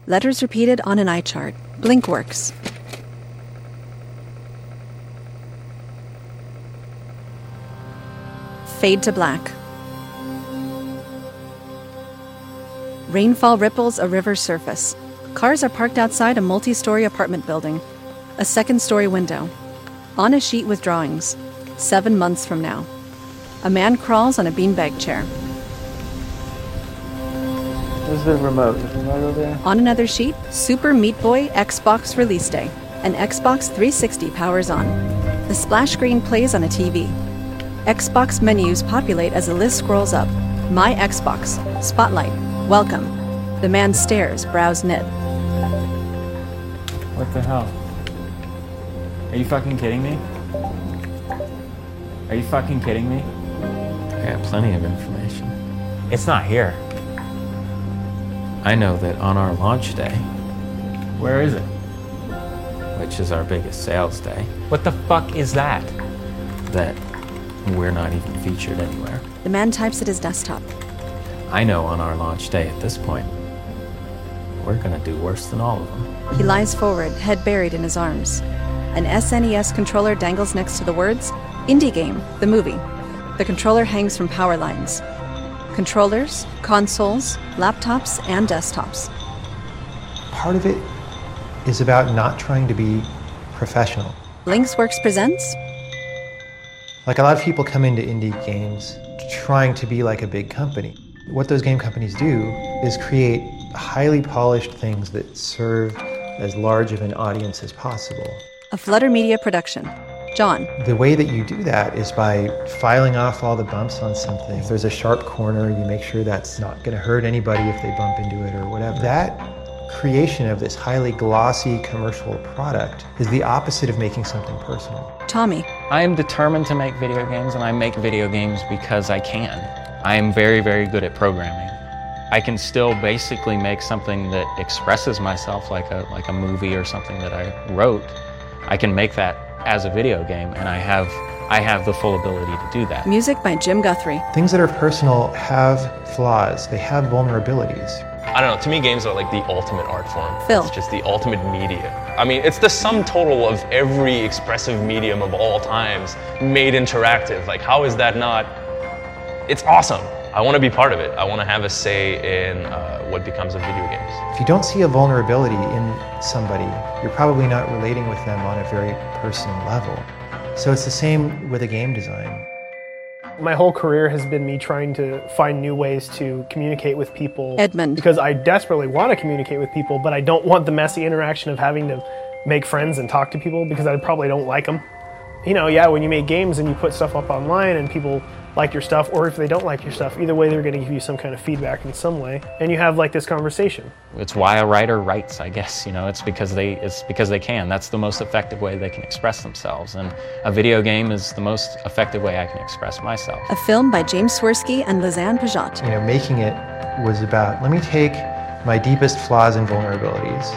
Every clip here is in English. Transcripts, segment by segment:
Letters repeated on an eye chart. Blinkworks. Fade to black. Rainfall ripples a river's surface. Cars are parked outside a multi-story apartment building. A second-story window. On a sheet with drawings. 7 months from now. A man crawls on a beanbag chair. Where's the remote? Is the remote over there? On another sheet, Super Meat Boy Xbox release day. An Xbox 360 powers on. The splash screen plays on a TV. Xbox menus populate as the list scrolls up. My Xbox. Spotlight. Welcome. The man stares, brows knit. What the hell? Are you fucking kidding me? Are you fucking kidding me? I got plenty of information. It's not here. I know that on our launch day, Where is it? which is our biggest sales day, What the fuck is that? that we're not even featured anywhere. The man types at his desktop. I know on our launch day at this point, we're gonna do worse than all of them. He lies forward, head buried in his arms. An SNES controller dangles next to the words, Indie Game, the movie. The controller hangs from power lines. Controllers, consoles, laptops, and desktops. Part of it is about not trying to be professional. Linksworks presents Like a lot of people come into indie games trying to be like a big company. What those game companies do is create highly polished things that serve as large of an audience as possible. a Flutter Media production. John, The way that you do that is by filing off all the bumps on something. If there's a sharp corner, you make sure that's not going to hurt anybody if they bump into it or whatever. That creation of this highly glossy commercial product is the opposite of making something personal. Tommy, I am determined to make video games, and I make video games because I can. I am very, very good at programming. I can still basically make something that expresses myself like a movie or something that I wrote. I can make that as a video game, and I have the full ability to do that. music by Jim Guthrie. Things that are personal have flaws. They have vulnerabilities. I don't know, to me games are like the ultimate art form. Phil. It's just the ultimate media. I mean, it's the sum total of every expressive medium of all times made interactive. Like, how is that not? It's awesome. I want to be part of it. I want to have a say in what becomes of video games. If you don't see a vulnerability in somebody, you're probably not relating with them on a very personal level. So it's the same with a game design. My whole career has been me trying to find new ways to communicate with people. Edmund. Because I desperately want to communicate with people, but I don't want the messy interaction of having to make friends and talk to people because I probably don't like them. You know, yeah, when you make games and you put stuff up online and people like your stuff, or if they don't like your stuff, either way they're going to give you some kind of feedback in some way, and you have like this conversation. It's why a writer writes, I guess. You know, it's because they can. That's the most effective way they can express themselves, and a video game is the most effective way I can express myself. A film by James Swirsky and Lizanne Pajot. You know, making it was about, let me take my deepest flaws and vulnerabilities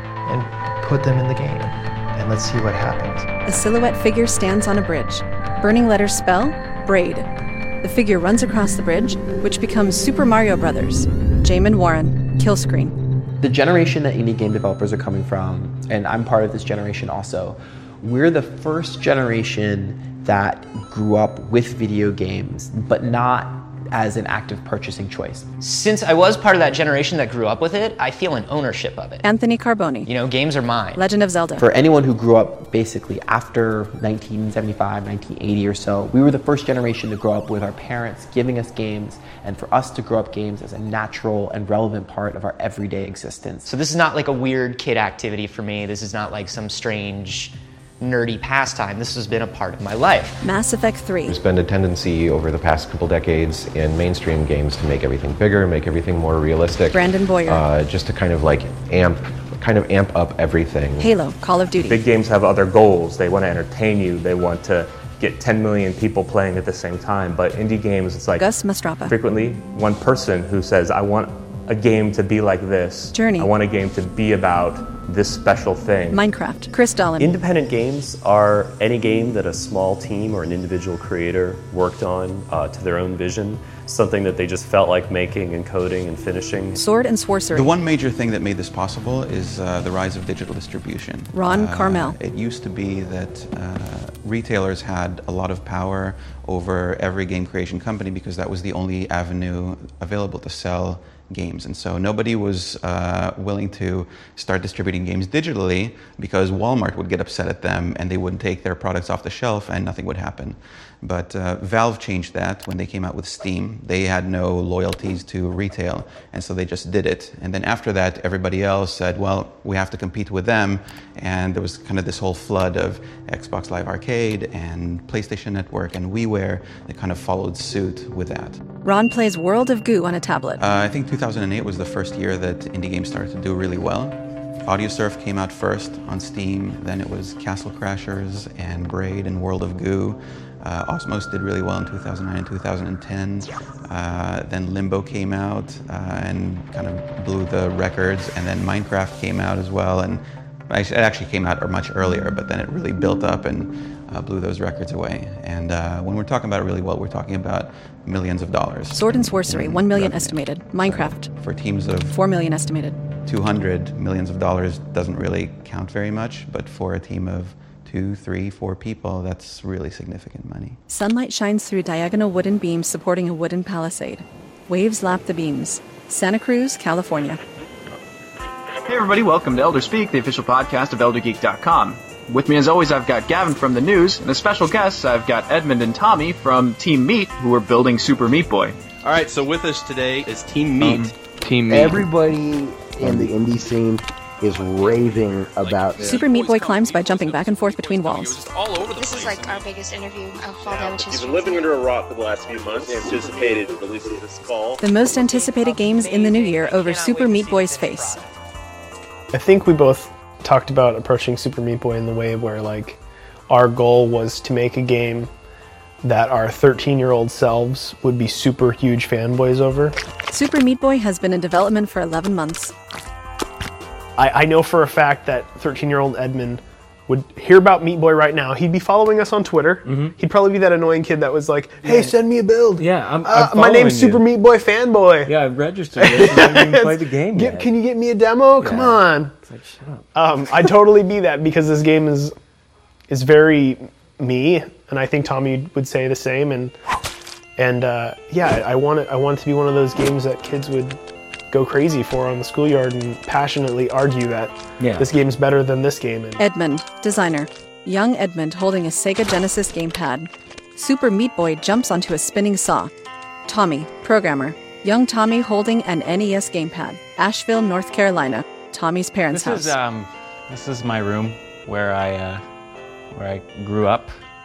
and put them in the game, and let's see what happens. A silhouette figure stands on a bridge. Burning letters spell, Braid. The figure runs across the bridge, which becomes Super Mario Brothers. Jamin Warren, kill screen. The generation that indie game developers are coming from, and I'm part of this generation also, we're the first generation that grew up with video games, but not as an active purchasing choice. Since I was part of that generation that grew up with it, I feel an ownership of it. Anthony Carboni. You know, games are mine. Legend of Zelda. For anyone who grew up basically after 1975, 1980 or so, we were the first generation to grow up with our parents giving us games, and for us to grow up games as a natural and relevant part of our everyday existence. So this is not like a weird kid activity for me. This is not like some strange nerdy pastime. This has been a part of my life. Mass Effect 3. There's been a tendency over the past couple decades in mainstream games to make everything bigger, make everything more realistic. Brandon Boyer. Just to kind of amp up everything. Halo, Call of Duty. Big games have other goals. They want to entertain you. They want to get 10 million people playing at the same time. But indie games, it's like Gus Mastrapa. Frequently one person who says, I want a game to be like this. Journey. I want a game to be about this special thing. Minecraft, Chris Dolan. Independent games are any game that a small team or an individual creator worked on to their own vision. something that they just felt like making and coding and finishing. Sword and Sorcery. The one major thing that made this possible is the rise of digital distribution. Ron Carmel. It used to be that retailers had a lot of power over every game creation company because that was the only avenue available to sell games. And so nobody was willing to start distributing games digitally because Walmart would get upset at them and they wouldn't take their products off the shelf and nothing would happen. But Valve changed that when they came out with Steam. They had no loyalties to retail, and so they just did it. And then after that, everybody else said, well, we have to compete with them. And there was kind of this whole flood of Xbox Live Arcade and PlayStation Network and WiiWare that kind of followed suit with that. Ron plays World of Goo on a tablet. I think 2008 was the first year that indie games started to do really well. Audiosurf came out first on Steam, then it was Castle Crashers and Braid and World of Goo. Osmos did really well in 2009 and 2010. Then Limbo came out and kind of blew the records, and then Minecraft came out as well. And it actually came out much earlier, but then it really built up and blew those records away. And when we're talking about really well, we're talking about millions of dollars. Sword and Sorcery, 1 million estimated. Minecraft. For teams of 4 million estimated. 200 millions of dollars doesn't really count very much, but for a team of 2, 3, 4 people, that's really significant money. Sunlight shines through diagonal wooden beams supporting a wooden palisade. Waves lap the beams. Santa Cruz, California. Hey everybody, welcome to Elder Speak, the official podcast of ElderGeek.com. With me as always, I've got Gavin from the news, and as special guests, I've got Edmund and Tommy from Team Meat, who are building Super Meat Boy. All right, so with us today is Team Meat. Team Meat. Everybody in the indie scene is raving about Super Meat Boy climbs by jumping back and forth between walls. This is like our biggest interview of Fall Damage history. You've been living under a rock for the last few months, anticipated releasing this fall. The most anticipated games in the new year over Super Meat Boy's face. I think we both talked about approaching Super Meat Boy in the way where, like, our goal was to make a game that our 13-year-old selves would be super huge fanboys over. Super Meat Boy has been in development for 11 months. I know for a fact that 13-year-old Edmund would hear about Meat Boy right now. He'd be following us on Twitter. Mm-hmm. He'd probably be that annoying kid that was like, hey, send me a build. Yeah, I'm my name's Super Meat Boy Fanboy. Yeah, I've registered this and I haven't even played the game yet. Can you get me a demo? Yeah. Come on. It's like, shut up. I'd totally be that because this game is very me, and I think Tommy would say the same. And yeah, I want it to be one of those games that kids would go crazy for on the schoolyard and passionately argue that this game's better than this game. Edmund, designer. Young Edmund holding a Sega Genesis gamepad. Super Meat Boy jumps onto a spinning saw. Tommy, programmer. Young Tommy holding an NES gamepad. Asheville, North Carolina. Tommy's parents' house. This is my room where I grew up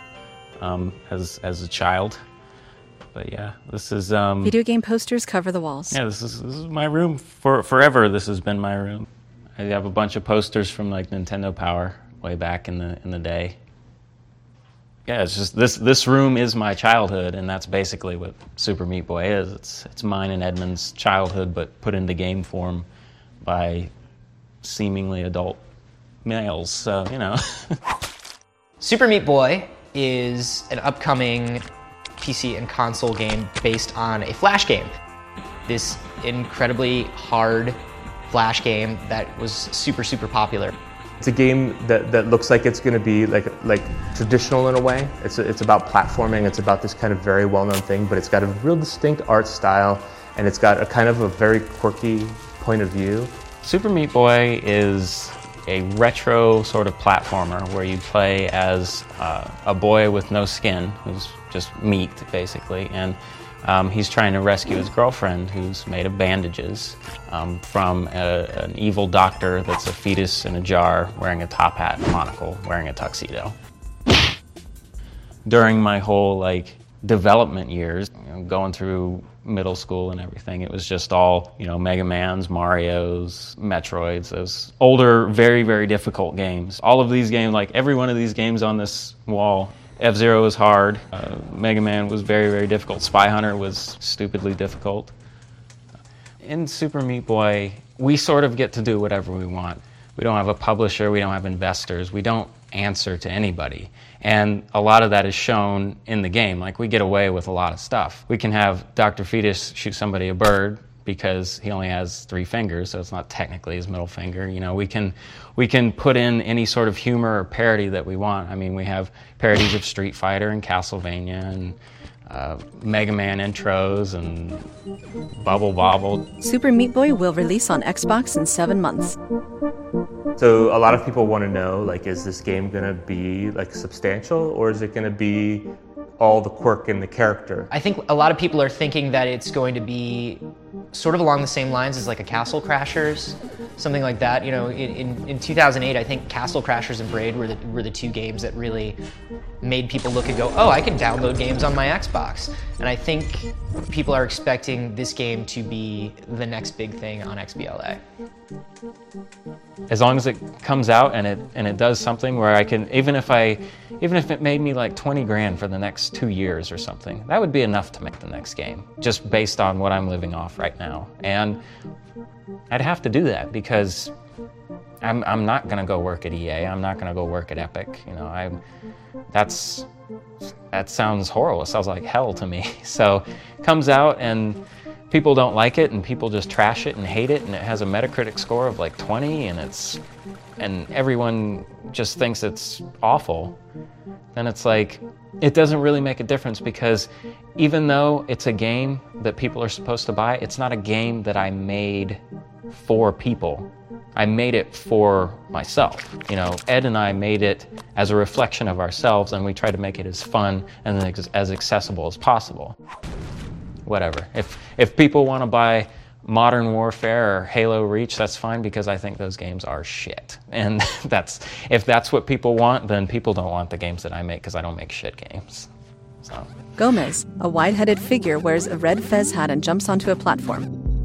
as a child. But yeah, this is video game posters cover the walls. Yeah, this is my room forever. This has been my room. I have a bunch of posters from like Nintendo Power way back in the day. Yeah, it's just this room is my childhood, and that's basically what Super Meat Boy is. It's mine and Edmund's childhood, but put into game form by seemingly adult males. So you know. Super Meat Boy is an upcoming PC and console game based on a Flash game. This incredibly hard Flash game that was super, super popular. It's a game that looks like it's going to be like traditional in a way. It's about platforming. It's about this kind of very well-known thing, but it's got a real distinct art style, and it's got a kind of a very quirky point of view. Super Meat Boy is a retro sort of platformer where you play as a boy with no skin, who's just meat, basically, and he's trying to rescue his girlfriend, who's made of bandages, from an evil doctor that's a fetus in a jar, wearing a top hat and monocle, wearing a tuxedo. During my whole development years, going through middle school and everything, it was just all, Mega Mans, Marios, Metroids, those older, very, very difficult games. All of these games, every one of these games on this wall, F-Zero was hard, Mega Man was very, very difficult, Spy Hunter was stupidly difficult. In Super Meat Boy, we sort of get to do whatever we want. We don't have a publisher, we don't have investors, we don't answer to anybody. And a lot of that is shown in the game. Like, we get away with a lot of stuff. We can have Dr. Fetus shoot somebody a bird because he only has 3 fingers, so it's not technically his middle finger. You know, we can put in any sort of humor or parody that we want. I mean, we have parodies of Street Fighter and Castlevania and Mega Man intros and Bubble Bobble. Super Meat Boy will release on Xbox in 7 months. So a lot of people want to know, like, is this game going to be like substantial, or is it going to be all the quirk in the character? I think a lot of people are thinking that it's going to be sort of along the same lines as like a Castle Crashers, something like that. You know, in 2008, I think Castle Crashers and Braid were the 2 games that really made people look and go, oh, I can download games on my Xbox. And I think people are expecting this game to be the next big thing on XBLA. As long as it comes out and it does something where I can, even if it made me like 20 grand for the next 2 years or something, that would be enough to make the next game, just based on what I'm living off right now. And I'd have to do that because I'm not gonna go work at EA. I'm not gonna go work at Epic. You know, that sounds horrible. It sounds like hell to me. So it comes out and people don't like it, and people just trash it and hate it, and it has a Metacritic score of like 20, and everyone just thinks it's awful. Then it's like, it doesn't really make a difference, because even though it's a game that people are supposed to buy, it's not a game that I made for people. I made it for myself. You know, Ed and I made it as a reflection of ourselves, and we try to make it as fun and as accessible as possible. Whatever. If people want to buy Modern Warfare or Halo Reach, that's fine, because I think those games are shit. And if that's what people want, then people don't want the games that I make, because I don't make shit games. So. Gomez, a wide-headed figure, wears a red fez hat and jumps onto a platform.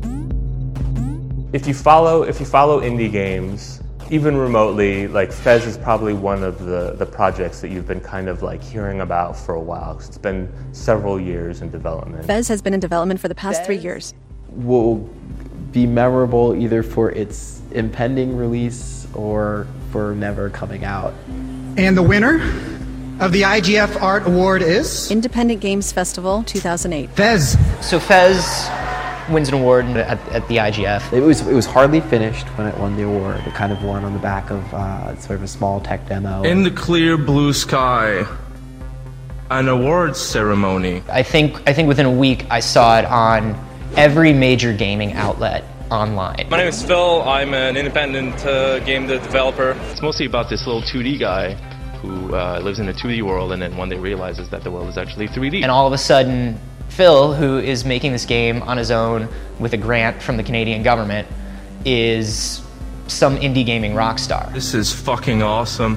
If you follow indie games, even remotely, like Fez is probably one of the projects that you've been kind of like hearing about for a while, because it's been several years in development. Fez has been in development for the past 3 years. Will be memorable either for its impending release or for never coming out. And the winner of the IGF Art Award is? Independent Games Festival 2008. Fez. So Fez wins an award at the IGF. It was hardly finished when it won the award. It kind of won on the back of sort of a small tech demo. In the clear blue sky, an awards ceremony. I think within a week I saw it on every major gaming outlet online. My name is Phil. I'm an independent game developer. It's mostly about this little 2D guy who lives in a 2D world, and then one day realizes that the world is actually 3D. And all of a sudden, Phil, who is making this game on his own with a grant from the Canadian government, is some indie gaming rock star. This is fucking awesome.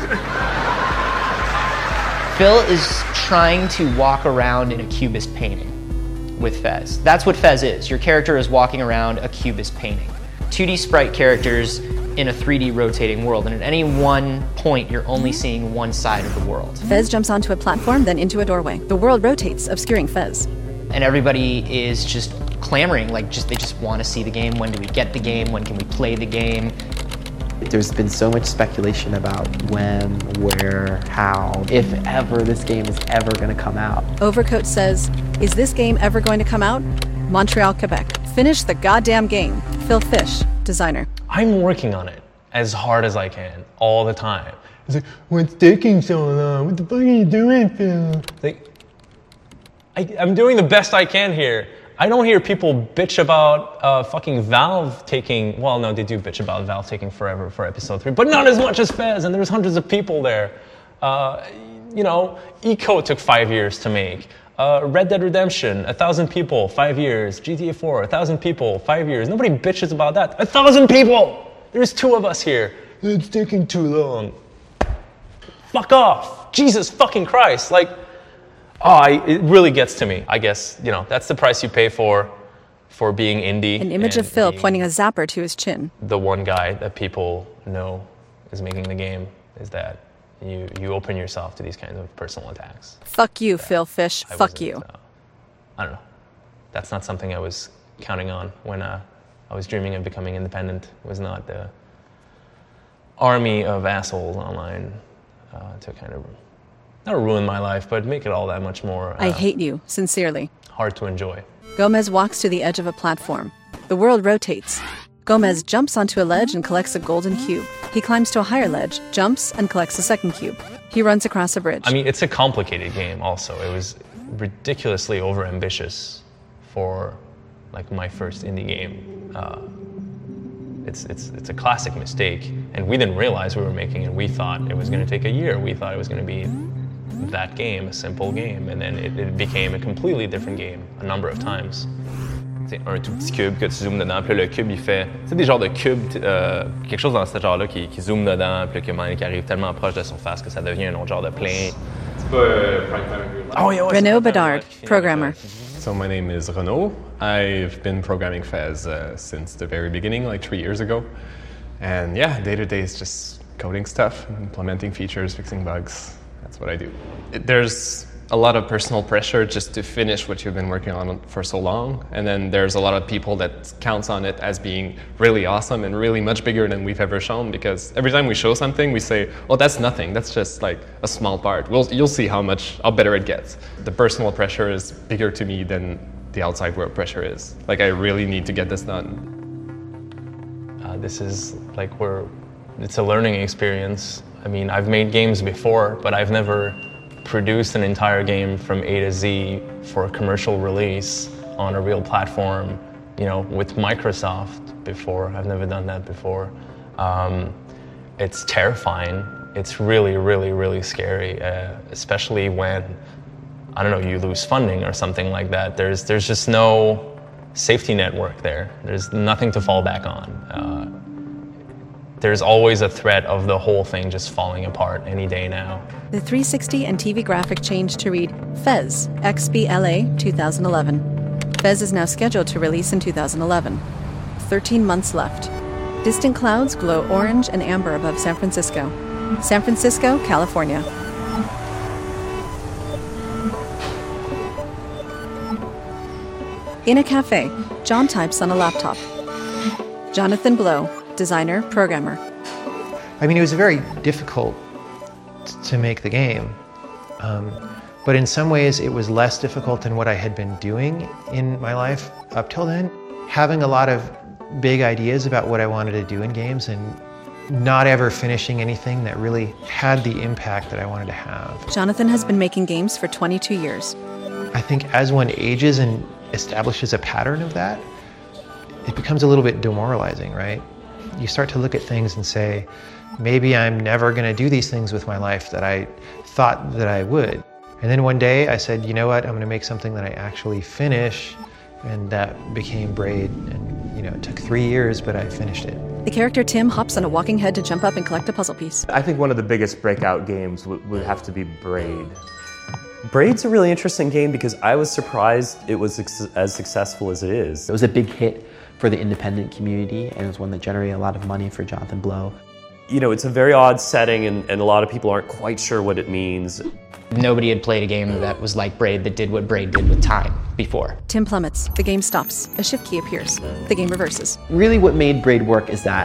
Phil is trying to walk around in a Cubist painting with Fez. That's what Fez is. Your character is walking around a Cubist painting. 2D sprite characters in a 3D rotating world, and at any one point you're only seeing one side of the world. Fez jumps onto a platform, then into a doorway. The world rotates, obscuring Fez. And everybody is just clamoring, they just want to see the game. When do we get the game? When can we play the game? There's been so much speculation about when, where, how, if ever this game is ever going to come out. Overcoat says, is this game ever going to come out? Montreal, Quebec. Finish the goddamn game. Phil Fish, designer. I'm working on it as hard as I can, all the time. It's like, what's taking so long? What the fuck are you doing, Phil? I'm doing the best I can here. I don't hear people bitch about fucking Valve taking, well, no, they do bitch about Valve taking forever for episode 3, but not as much as Fez, and there's hundreds of people there. Eco took 5 years to make. Red Dead Redemption, 1,000 people, 5 years. GTA 4, 1,000 people, 5 years. Nobody bitches about that. 1,000 people! There's 2 of us here. It's taking too long. Fuck off! Jesus fucking Christ! It really gets to me. I guess, that's the price you pay for being indie. An image of Phil pointing a zapper to his chin. The one guy that people know is making the game is that you open yourself to these kinds of personal attacks. Fuck you, Phil Fish. Fuck you. I don't know. That's not something I was counting on when I was dreaming of becoming independent. It was not the army of assholes online to kind of not ruin my life, but make it all that much more I hate you, sincerely. hard to enjoy. Gomez walks to the edge of a platform. The world rotates. Gomez jumps onto a ledge and collects a golden cube. He climbs to a higher ledge, jumps, and collects a second cube. He runs across a bridge. I mean, it's a complicated game also. It was ridiculously overambitious for like my first indie game. It's a classic mistake, and we didn't realize we were making it. We thought it was going to take a year. We thought it was going to be that game, a simple game, and then it became a completely different game a number of times. C'est un tout petit cube que tu zoomes dedans, puis là, le cube il fait, c'est des genres de cubes, quelque chose dans ce genre-là qui zoome dedans, puis qui arrive tellement proche de la surface que ça devient un autre genre de plane. Renaud Bedard, programmer. So my name is Renaud. I've been programming Fez since the very beginning, like 3 years ago. And yeah, day-to-day is just coding stuff, implementing features, fixing bugs. That's what I do. There's a lot of personal pressure just to finish what you've been working on for so long. And then there's a lot of people that counts on it as being really awesome and really much bigger than we've ever shown, because every time we show something, we say, oh, that's nothing. That's just like a small part. You'll see how better it gets. The personal pressure is bigger to me than the outside world pressure is. Like, I really need to get this done. This is like it's a learning experience. I mean, I've made games before, but I've never produced an entire game from A to Z for a commercial release on a real platform, you know, with Microsoft before. I've never done that before. It's terrifying. It's really, really, really scary, especially when, I don't know, you lose funding or something like that. There's just no safety network there. There's nothing to fall back on. There's always a threat of the whole thing just falling apart any day now. The 360 and TV graphic changed to read Fez, XBLA 2011. Fez is now scheduled to release in 2011. 13 months left. Distant clouds glow orange and amber above San Francisco. San Francisco, California. In a cafe, John types on a laptop. Jonathan Blow, designer, programmer. I mean, it was very difficult to make the game, but in some ways it was less difficult than what I had been doing in my life up till then. Having a lot of big ideas about what I wanted to do in games and not ever finishing anything that really had the impact that I wanted to have. Jonathan has been making games for 22 years. I think as one ages and establishes a pattern of that, it becomes a little bit demoralizing, right? You start to look at things and say, maybe I'm never going to do these things with my life that I thought that I would. And then one day I said, you know what, I'm going to make something that I actually finish, and that became Braid. And you know, it took 3 years, but I finished it. The character Tim hops on a walking head to jump up and collect a puzzle piece. I think one of the biggest breakout games would have to be Braid. Braid's a really interesting game because I was surprised it was as successful as it is. It was a big hit for the independent community, and it was one that generated a lot of money for Jonathan Blow. You know, it's a very odd setting, and a lot of people aren't quite sure what it means. Nobody had played a game that was like Braid, that did what Braid did with time before. Tim plummets. The game stops. A shift key appears. The game reverses. Really what made Braid work is that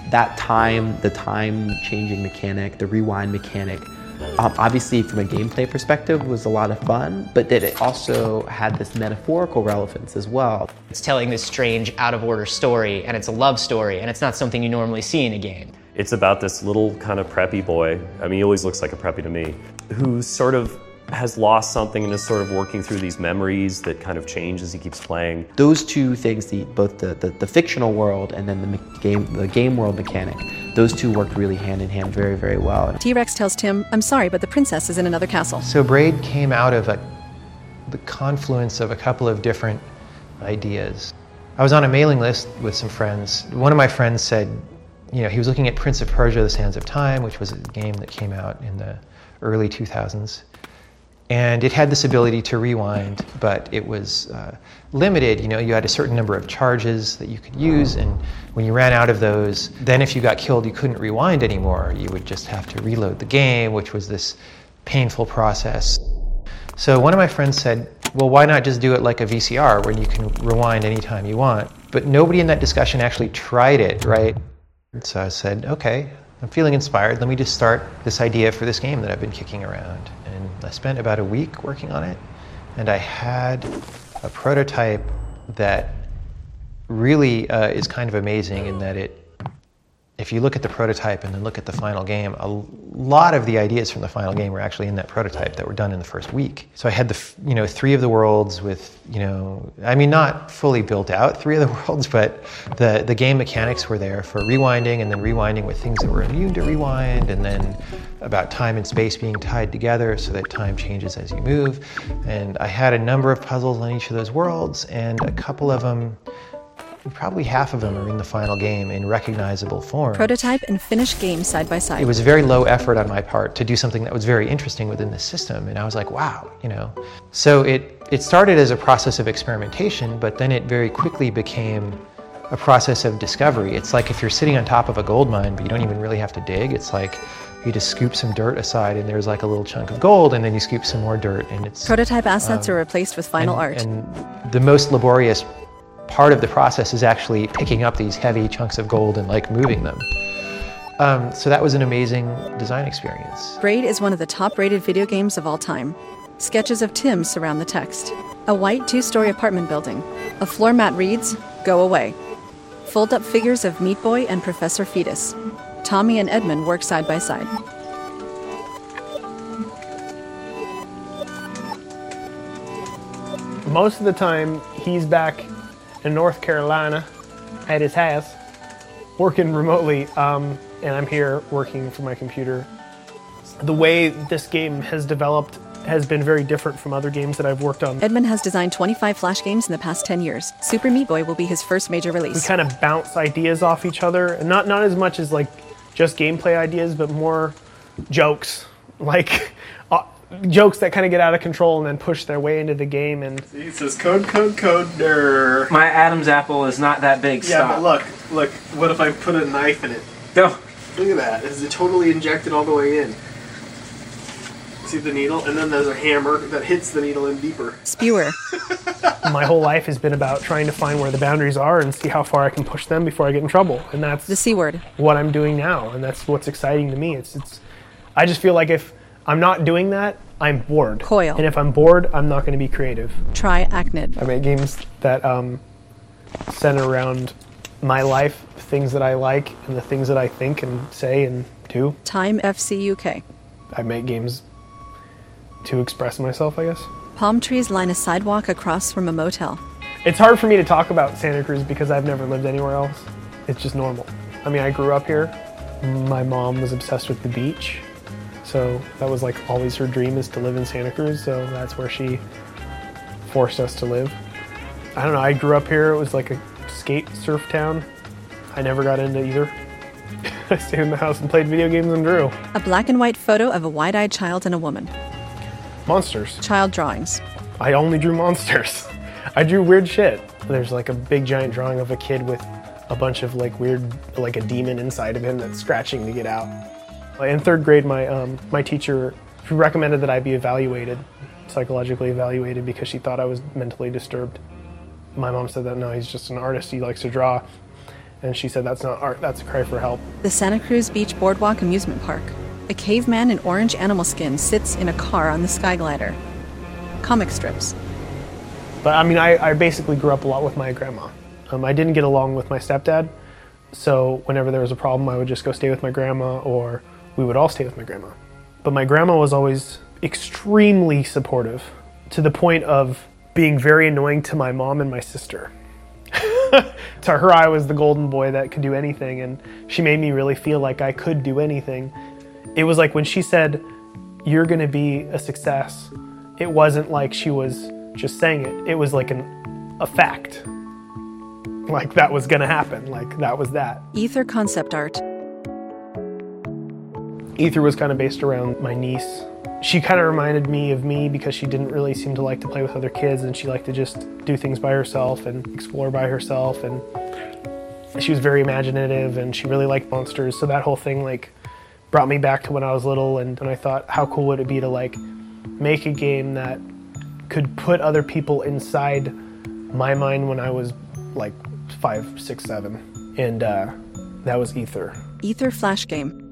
time, the time-changing mechanic, the rewind mechanic, obviously from a gameplay perspective was a lot of fun, but that it also had this metaphorical relevance as well. It's telling this strange, out-of-order story, and it's a love story, and it's not something you normally see in a game. It's about this little kind of preppy boy, I mean, he always looks like a preppy to me, who sort of has lost something and is sort of working through these memories that kind of change as he keeps playing. Those two things, both the fictional world and then the game world mechanic, those two worked really hand in hand very, very well. T-Rex tells Tim, I'm sorry, but the princess is in another castle. So Braid came out of the confluence of a couple of different ideas. I was on a mailing list with some friends. One of my friends said, you know, he was looking at Prince of Persia, The Sands of Time, which was a game that came out in the early 2000s. And it had this ability to rewind, but it was limited. You know, you had a certain number of charges that you could use, and when you ran out of those, then if you got killed, you couldn't rewind anymore. You would just have to reload the game, which was this painful process. So one of my friends said, well, why not just do it like a VCR, where you can rewind anytime you want? But nobody in that discussion actually tried it, right? So I said, okay, I'm feeling inspired. Let me just start this idea for this game that I've been kicking around. And I spent about a week working on it. And I had a prototype that really is kind of amazing in that if you look at the prototype and then look at the final game, a lot of the ideas from the final game were actually in that prototype that were done in the first week. So I had 3 of the worlds with, not fully built out 3 of the worlds, but the game mechanics were there for rewinding and then rewinding with things that were immune to rewind, and then about time and space being tied together so that time changes as you move. And I had a number of puzzles on each of those worlds, and a couple of them, probably half of them, are in the final game in recognizable form. Prototype and finished game side by side. It was very low effort on my part to do something that was very interesting within the system, and I was like, wow, So it started as a process of experimentation, but then it very quickly became a process of discovery. It's like if you're sitting on top of a gold mine, but you don't even really have to dig. It's like you just scoop some dirt aside and there's like a little chunk of gold, and then you scoop some more dirt, and it's... Prototype assets are replaced with final art. And the most laborious part of the process is actually picking up these heavy chunks of gold and moving them. So that was an amazing design experience. Braid is one of the top-rated video games of all time. Sketches of Tim surround the text. A white 2-story apartment building. A floor mat reads, "Go away." Fold-up figures of Meat Boy and Professor Fetus. Tommy and Edmund work side by side. Most of the time, he's back in North Carolina at his house, working remotely, and I'm here working from my computer. The way this game has developed has been very different from other games that I've worked on. Edmund has designed 25 Flash games in the past 10 years. Super Meat Boy will be his first major release. We kind of bounce ideas off each other, and not as much as just gameplay ideas, but more jokes, jokes that kind of get out of control and then push their way into the game. And see, it says code, der. My Adam's apple is not that big. Yeah, Stop. but look, what if I put a knife in it? Go. Look at that. Is it totally injected all the way in? See the needle? And then there's a hammer that hits the needle in deeper. Spewer. My whole life has been about trying to find where the boundaries are and see how far I can push them before I get in trouble. And that's the C word. What I'm doing now, and that's what's exciting to me. I just feel like if I'm not doing that, I'm bored. Coil. And if I'm bored, I'm not going to be creative. Try Acnid. I make games that center around my life, things that I like, and the things that I think and say and do. Time FC UK. I make games to express myself, I guess. Palm trees line a sidewalk across from a motel. It's hard for me to talk about Santa Cruz because I've never lived anywhere else. It's just normal. I mean, I grew up here. My mom was obsessed with the beach. So that was always her dream, is to live in Santa Cruz. So that's where she forced us to live. I don't know, I grew up here. It was like a skate surf town. I never got into either. I stayed in the house and played video games and drew. A black and white photo of a wide-eyed child and a woman. Monsters. Child drawings. I only drew monsters. I drew weird shit. There's a big giant drawing of a kid with a bunch of weird, a demon inside of him that's scratching to get out. In 3rd grade, my teacher recommended that I be psychologically evaluated, because she thought I was mentally disturbed. My mom said that no, he's just an artist, he likes to draw. And she said that's not art, that's a cry for help. The Santa Cruz Beach Boardwalk Amusement Park. A caveman in orange animal skin sits in a car on the Sky Glider. Comic strips. But I basically grew up a lot with my grandma. I didn't get along with my stepdad, so whenever there was a problem, I would just go stay with my grandma, or we would all stay with my grandma. But my grandma was always extremely supportive, to the point of being very annoying to my mom and my sister. To her, I was the golden boy that could do anything, and she made me really feel like I could do anything. It was when she said, "You're gonna be a success," it wasn't like she was just saying it. It was a fact. That was gonna happen. That was that. Ether concept art. Ether was kind of based around my niece. She kind of reminded me of me because she didn't really seem to like to play with other kids, and she liked to just do things by herself and explore by herself, and she was very imaginative, and she really liked monsters. So that whole thing brought me back to when I was little, and I thought, how cool would it be to make a game that could put other people inside my mind when I was 5, 6, 7, and that was Ether. Ether Flash game.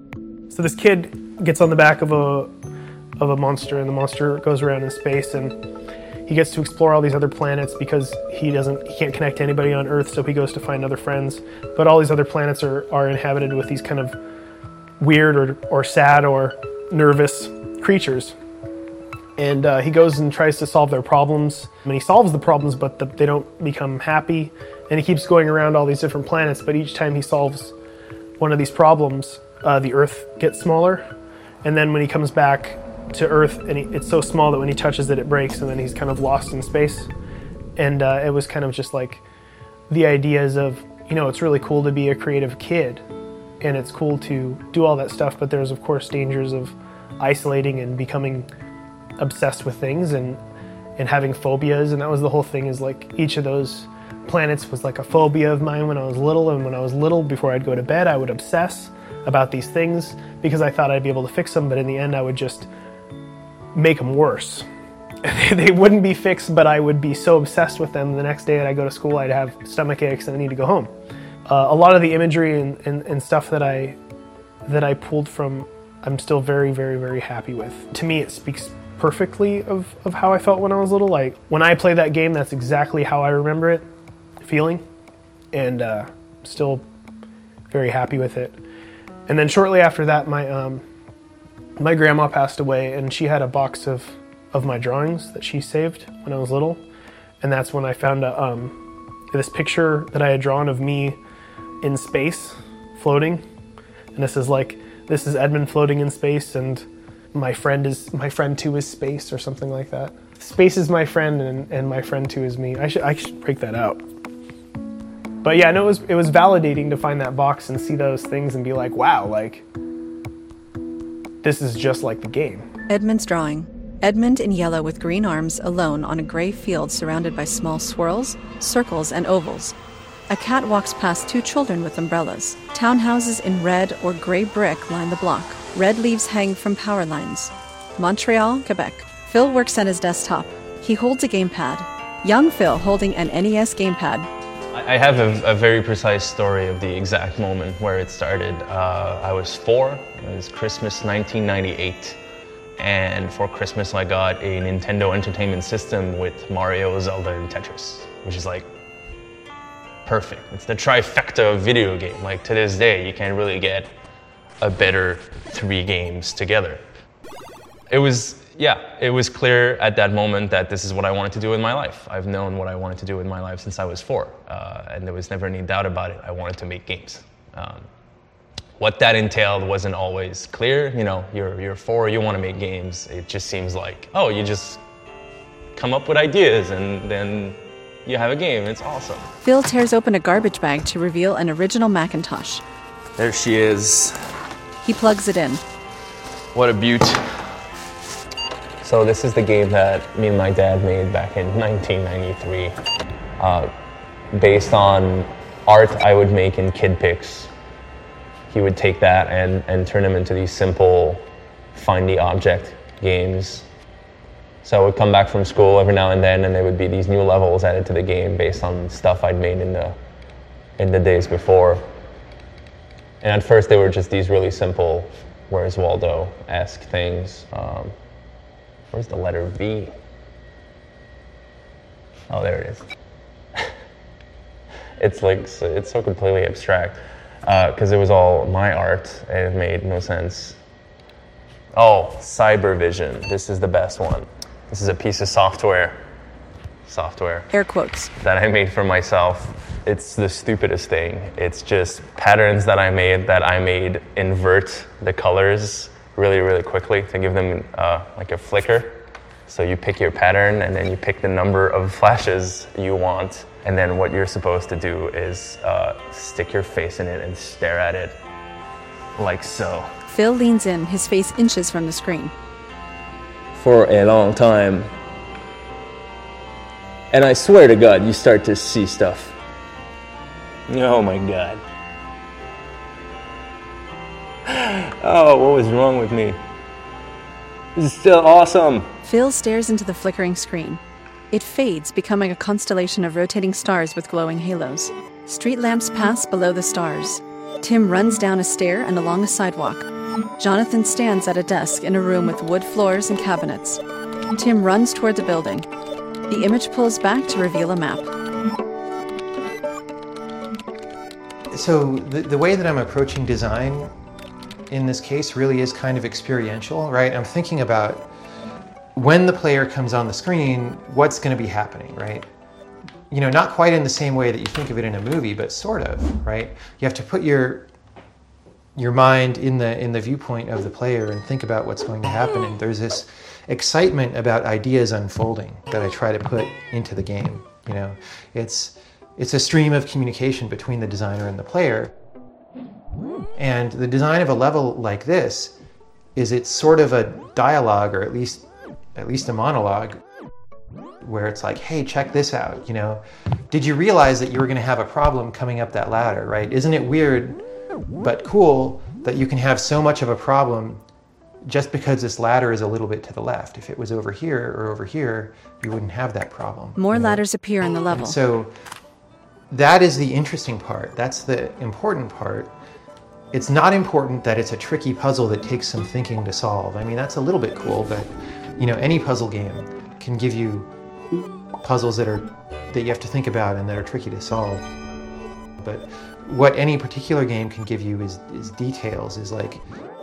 So this kid gets on the back of a monster, and the monster goes around in space, and he gets to explore all these other planets because he can't connect to anybody on Earth, so he goes to find other friends. But all these other planets are inhabited with these kind of weird or sad or nervous creatures. And he goes and tries to solve their problems. I mean, he solves the problems, but they don't become happy. And he keeps going around all these different planets, but each time he solves one of these problems, the Earth gets smaller. And then when he comes back to Earth, and it's so small that when he touches it, it breaks, and then he's kind of lost in space. And it was kind of just like the ideas of, it's really cool to be a creative kid, and it's cool to do all that stuff, but there's, of course, dangers of isolating and becoming obsessed with things and having phobias. And that was the whole thing, is like each of those planets was like a phobia of mine when I was little. And when I was little, before I'd go to bed, I would obsess about these things because I thought I'd be able to fix them, but in the end I would just make them worse. They wouldn't be fixed, but I would be so obsessed with them. The next day that I go to school, I'd have stomach aches and I need to go home. A lot of the imagery and stuff that I pulled from, I'm still very, very, very happy with. To me, it speaks perfectly of how I felt when I was little. Like, when I play that game, that's exactly how I remember it feeling, and still very happy with it. And then shortly after that, my grandma passed away, and she had a box of my drawings that she saved when I was little. And that's when I found this picture that I had drawn of me in space, floating. And this is Edmund floating in space, and my friend too is space, or something like that. Space is my friend, and my friend too is me. I should break that out. But yeah, no, it was validating to find that box and see those things and be like, wow, like, this is just like the game. Edmund's drawing. Edmund in yellow with green arms, alone on a gray field surrounded by small swirls, circles, and ovals. A cat walks past two children with umbrellas. Townhouses in red or gray brick line the block. Red leaves hang from power lines. Montreal, Quebec. Phil works at his desktop. He holds a gamepad. Young Phil holding an NES gamepad. I have a very precise story of the exact moment where it started. I was 4. It was Christmas 1998. And for Christmas, I got a Nintendo Entertainment System with Mario, Zelda, and Tetris, which is like perfect. It's the trifecta of video game. Like, to this day, you can't really get a better 3 games together. It was clear at that moment that this is what I wanted to do in my life. I've known what I wanted to do in my life since I was 4, and there was never any doubt about it. I wanted to make games. What that entailed wasn't always clear. You're 4, you want to make games. It just seems like, oh, you just come up with ideas and then you have a game. It's awesome. Phil tears open a garbage bag to reveal an original Macintosh. There she is. He plugs it in. What a beaut. So this is the game that me and my dad made back in 1993, based on art I would make in Kid Pix. He would take that and turn them into these simple find the object games. So I would come back from school every now and then, and there would be these new levels added to the game based on stuff I'd made in the days before. And at first they were just these really simple Where's Waldo-esque things. Where's the letter V? Oh, there it is. It's so completely abstract because it was all my art and it made no sense. Oh, Cybervision. This is the best one. This is a piece of software. Air quotes. That I made for myself. It's the stupidest thing. It's just patterns that I made invert the colors really, really quickly to give them like a flicker. So you pick your pattern and then you pick the number of flashes you want. And then what you're supposed to do is stick your face in it and stare at it like so. Phil leans in, his face inches from the screen. For a long time. And I swear to God, you start to see stuff. Oh my God. Oh, what was wrong with me? This is still awesome. Phil stares into the flickering screen. It fades, becoming a constellation of rotating stars with glowing halos. Street lamps pass below the stars. Tim runs down a stair and along a sidewalk. Jonathan stands at a desk in a room with wood floors and cabinets. Tim runs toward the building. The image pulls back to reveal a map. So the way that I'm approaching design in this case really is kind of experiential, right? I'm thinking about when the player comes on the screen, what's going to be happening, right? You know, not quite in the same way that you think of it in a movie, but sort of, right? You have to put your mind in the viewpoint of the player and think about what's going to happen. And there's this excitement about ideas unfolding that I try to put into the game. You know, it's a stream of communication between the designer and the player. And the design of a level like this is it's sort of a dialogue, or at least a monologue, where it's like, hey, check this out, you know. Did you realize that you were going to have a problem coming up that ladder, right? Isn't it weird but cool that you can have so much of a problem just because this ladder is a little bit to the left? If it was over here or over here, you wouldn't have that problem. More ladders appear in the level. And so that is the interesting part. That's the important part. It's not important that it's a tricky puzzle that takes some thinking to solve. I mean, that's a little bit cool, but you know, any puzzle game can give you puzzles that you have to think about and that are tricky to solve. But what any particular game can give you is details, is like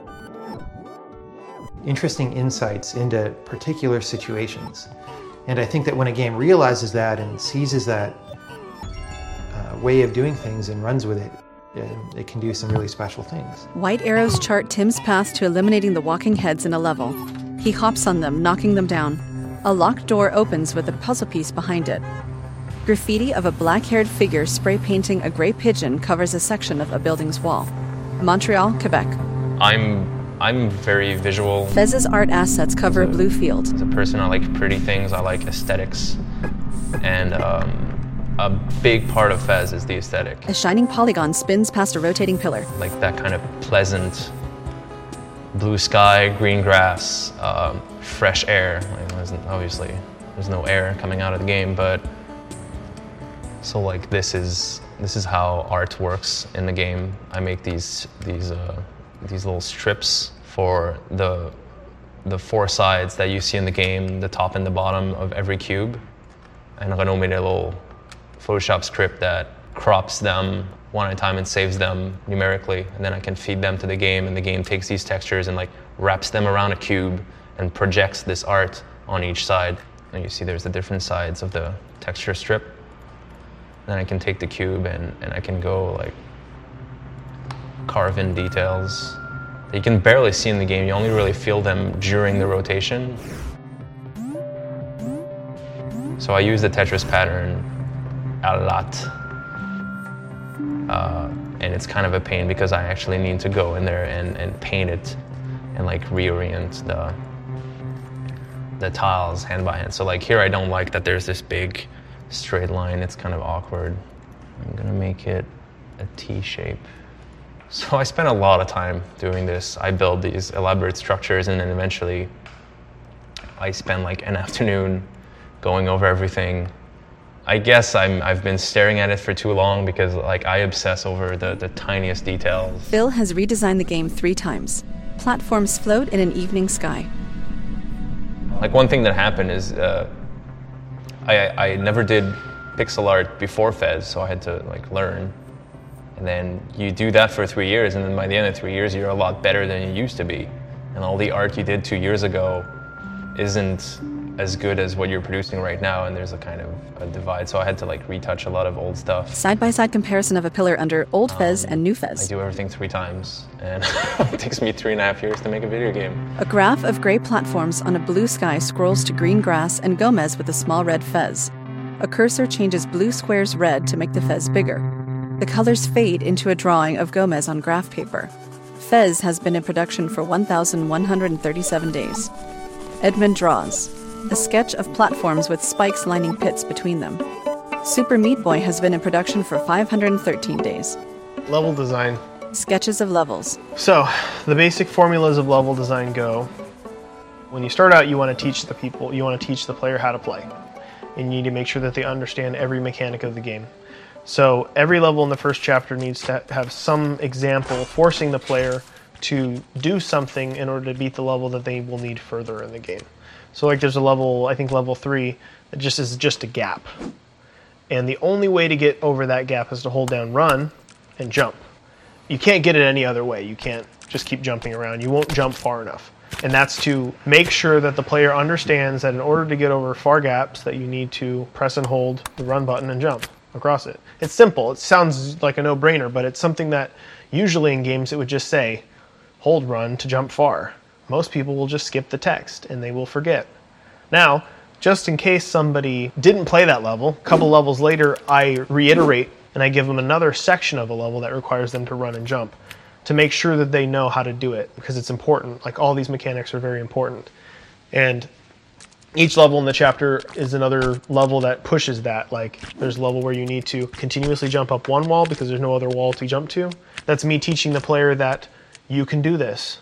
interesting insights into particular situations. And I think that when a game realizes that and seizes that way of doing things and runs with it, it can do some really special things. White arrows chart Tim's path to eliminating the walking heads in a level. He hops on them, knocking them down. A locked door opens with a puzzle piece behind it. Graffiti of a black-haired figure spray painting a gray pigeon covers a section of a building's wall. Montreal, Quebec. I'm very visual. Fez's art assets cover a blue field. As a person, I like pretty things. I like aesthetics. And a big part of Fez is the aesthetic. A shining polygon spins past a rotating pillar. Like that kind of pleasant blue sky, green grass, fresh air. Like, there's no air coming out of the game, but so like this is how art works in the game. I make these little strips for the four sides that you see in the game, the top and the bottom of every cube. And Renaud made a little Photoshop script that crops them one at a time and saves them numerically, and then I can feed them to the game, and the game takes these textures and like wraps them around a cube and projects this art on each side. And you see there's the different sides of the texture strip. Then I can take the cube and I can go like carve in details that you can barely see in the game. You only really feel them during the rotation. So I use the Tetris pattern a lot. And it's kind of a pain because I actually need to go in there and paint it and like reorient the tiles hand by hand. So like here I don't like that there's this big straight line. It's kind of awkward. I'm gonna make it a T shape. So I spent a lot of time doing this. I build these elaborate structures and then eventually I spend like an afternoon going over everything. I guess I've been staring at it for too long because like I obsess over the tiniest details. Phil has redesigned the game 3 times. Platforms float in an evening sky. Like one thing that happened is I never did pixel art before Fez, so I had to like learn. And then you do that for 3 years, and then by the end of 3 years, you're a lot better than you used to be. And all the art you did 2 years ago isn't as good as what you're producing right now, and there's a kind of a divide. So I had to like retouch a lot of old stuff. Side-by-side comparison of a pillar under old Fez and new Fez. I do everything 3 times, and it takes me 3.5 years to make a video game. A graph of gray platforms on a blue sky scrolls to green grass and Gomez with a small red Fez. A cursor changes blue squares red to make the Fez bigger. The colors fade into a drawing of Gomez on graph paper. Fez has been in production for 1,137 days. Edmund draws. A sketch of platforms with spikes lining pits between them. Super Meat Boy has been in production for 513 days. Level design. Sketches of levels. So, the basic formulas of level design go. When you start out, you want to teach the player how to play. And you need to make sure that they understand every mechanic of the game. So, every level in the first chapter needs to have some example forcing the player to do something in order to beat the level that they will need further in the game. So like there's a level, I think level 3, that just is just a gap. And the only way to get over that gap is to hold down run and jump. You can't get it any other way. You can't just keep jumping around. You won't jump far enough. And that's to make sure that the player understands that in order to get over far gaps that you need to press and hold the run button and jump across it. It's simple. It sounds like a no-brainer, but it's something that usually in games it would just say, hold run to jump far. Most people will just skip the text and they will forget. Now, just in case somebody didn't play that level, a couple levels later I reiterate and I give them another section of a level that requires them to run and jump to make sure that they know how to do it, because it's important. Like, all these mechanics are very important. And each level in the chapter is another level that pushes that. Like, there's a level where you need to continuously jump up one wall because there's no other wall to jump to. That's me teaching the player that you can do this.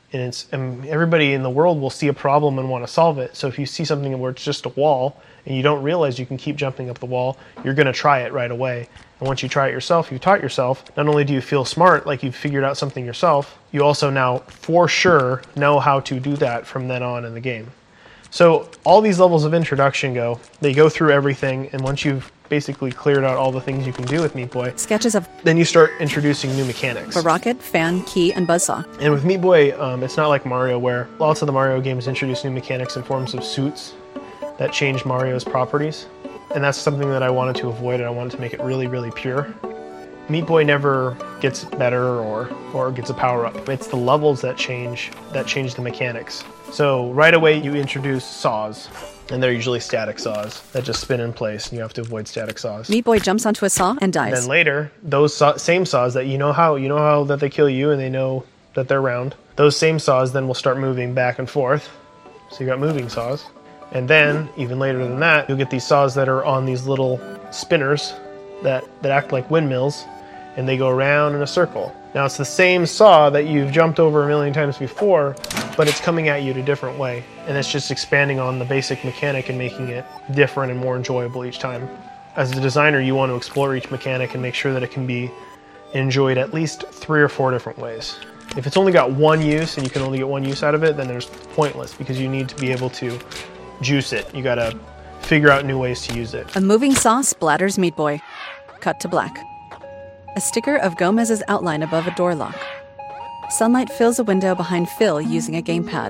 And everybody in the world will see a problem and want to solve it. So if you see something where it's just a wall and you don't realize you can keep jumping up the wall, you're going to try it right away. And once you try it yourself, you've taught yourself, not only do you feel smart, like you've figured out something yourself, you also now for sure know how to do that from then on in the game. So all these levels of introduction they go through everything, and once you've basically cleared out all the things you can do with Meat Boy, sketches of, then you start introducing new mechanics. For rocket, fan, key, and buzzsaw. And with Meat Boy, it's not like Mario, where lots of the Mario games introduce new mechanics in forms of suits that change Mario's properties. And that's something that I wanted to avoid, and I wanted to make it really, really pure. Meat Boy never gets better or gets a power-up. It's the levels that change the mechanics. So right away you introduce saws, and they're usually static saws that just spin in place, and you have to avoid static saws. Meat Boy jumps onto a saw and dies. And then later, those same saws that you know how that they kill you, and they know that they're round. Those same saws then will start moving back and forth. So you got moving saws. And then, even later than that, you'll get these saws that are on these little spinners that act like windmills, and they go around in a circle. Now, it's the same saw that you've jumped over a million times before, but it's coming at you in a different way. And it's just expanding on the basic mechanic and making it different and more enjoyable each time. As a designer, you want to explore each mechanic and make sure that it can be enjoyed at least 3 or 4 different ways. If it's only got one use and you can only get one use out of it, then it's pointless, because you need to be able to juice it. You gotta figure out new ways to use it. A moving saw splatters Meat Boy. Cut to black. A sticker of Gomez's outline above a door lock. Sunlight fills a window behind Phil using a gamepad.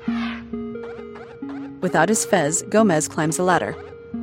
Without his fez, Gomez climbs a ladder.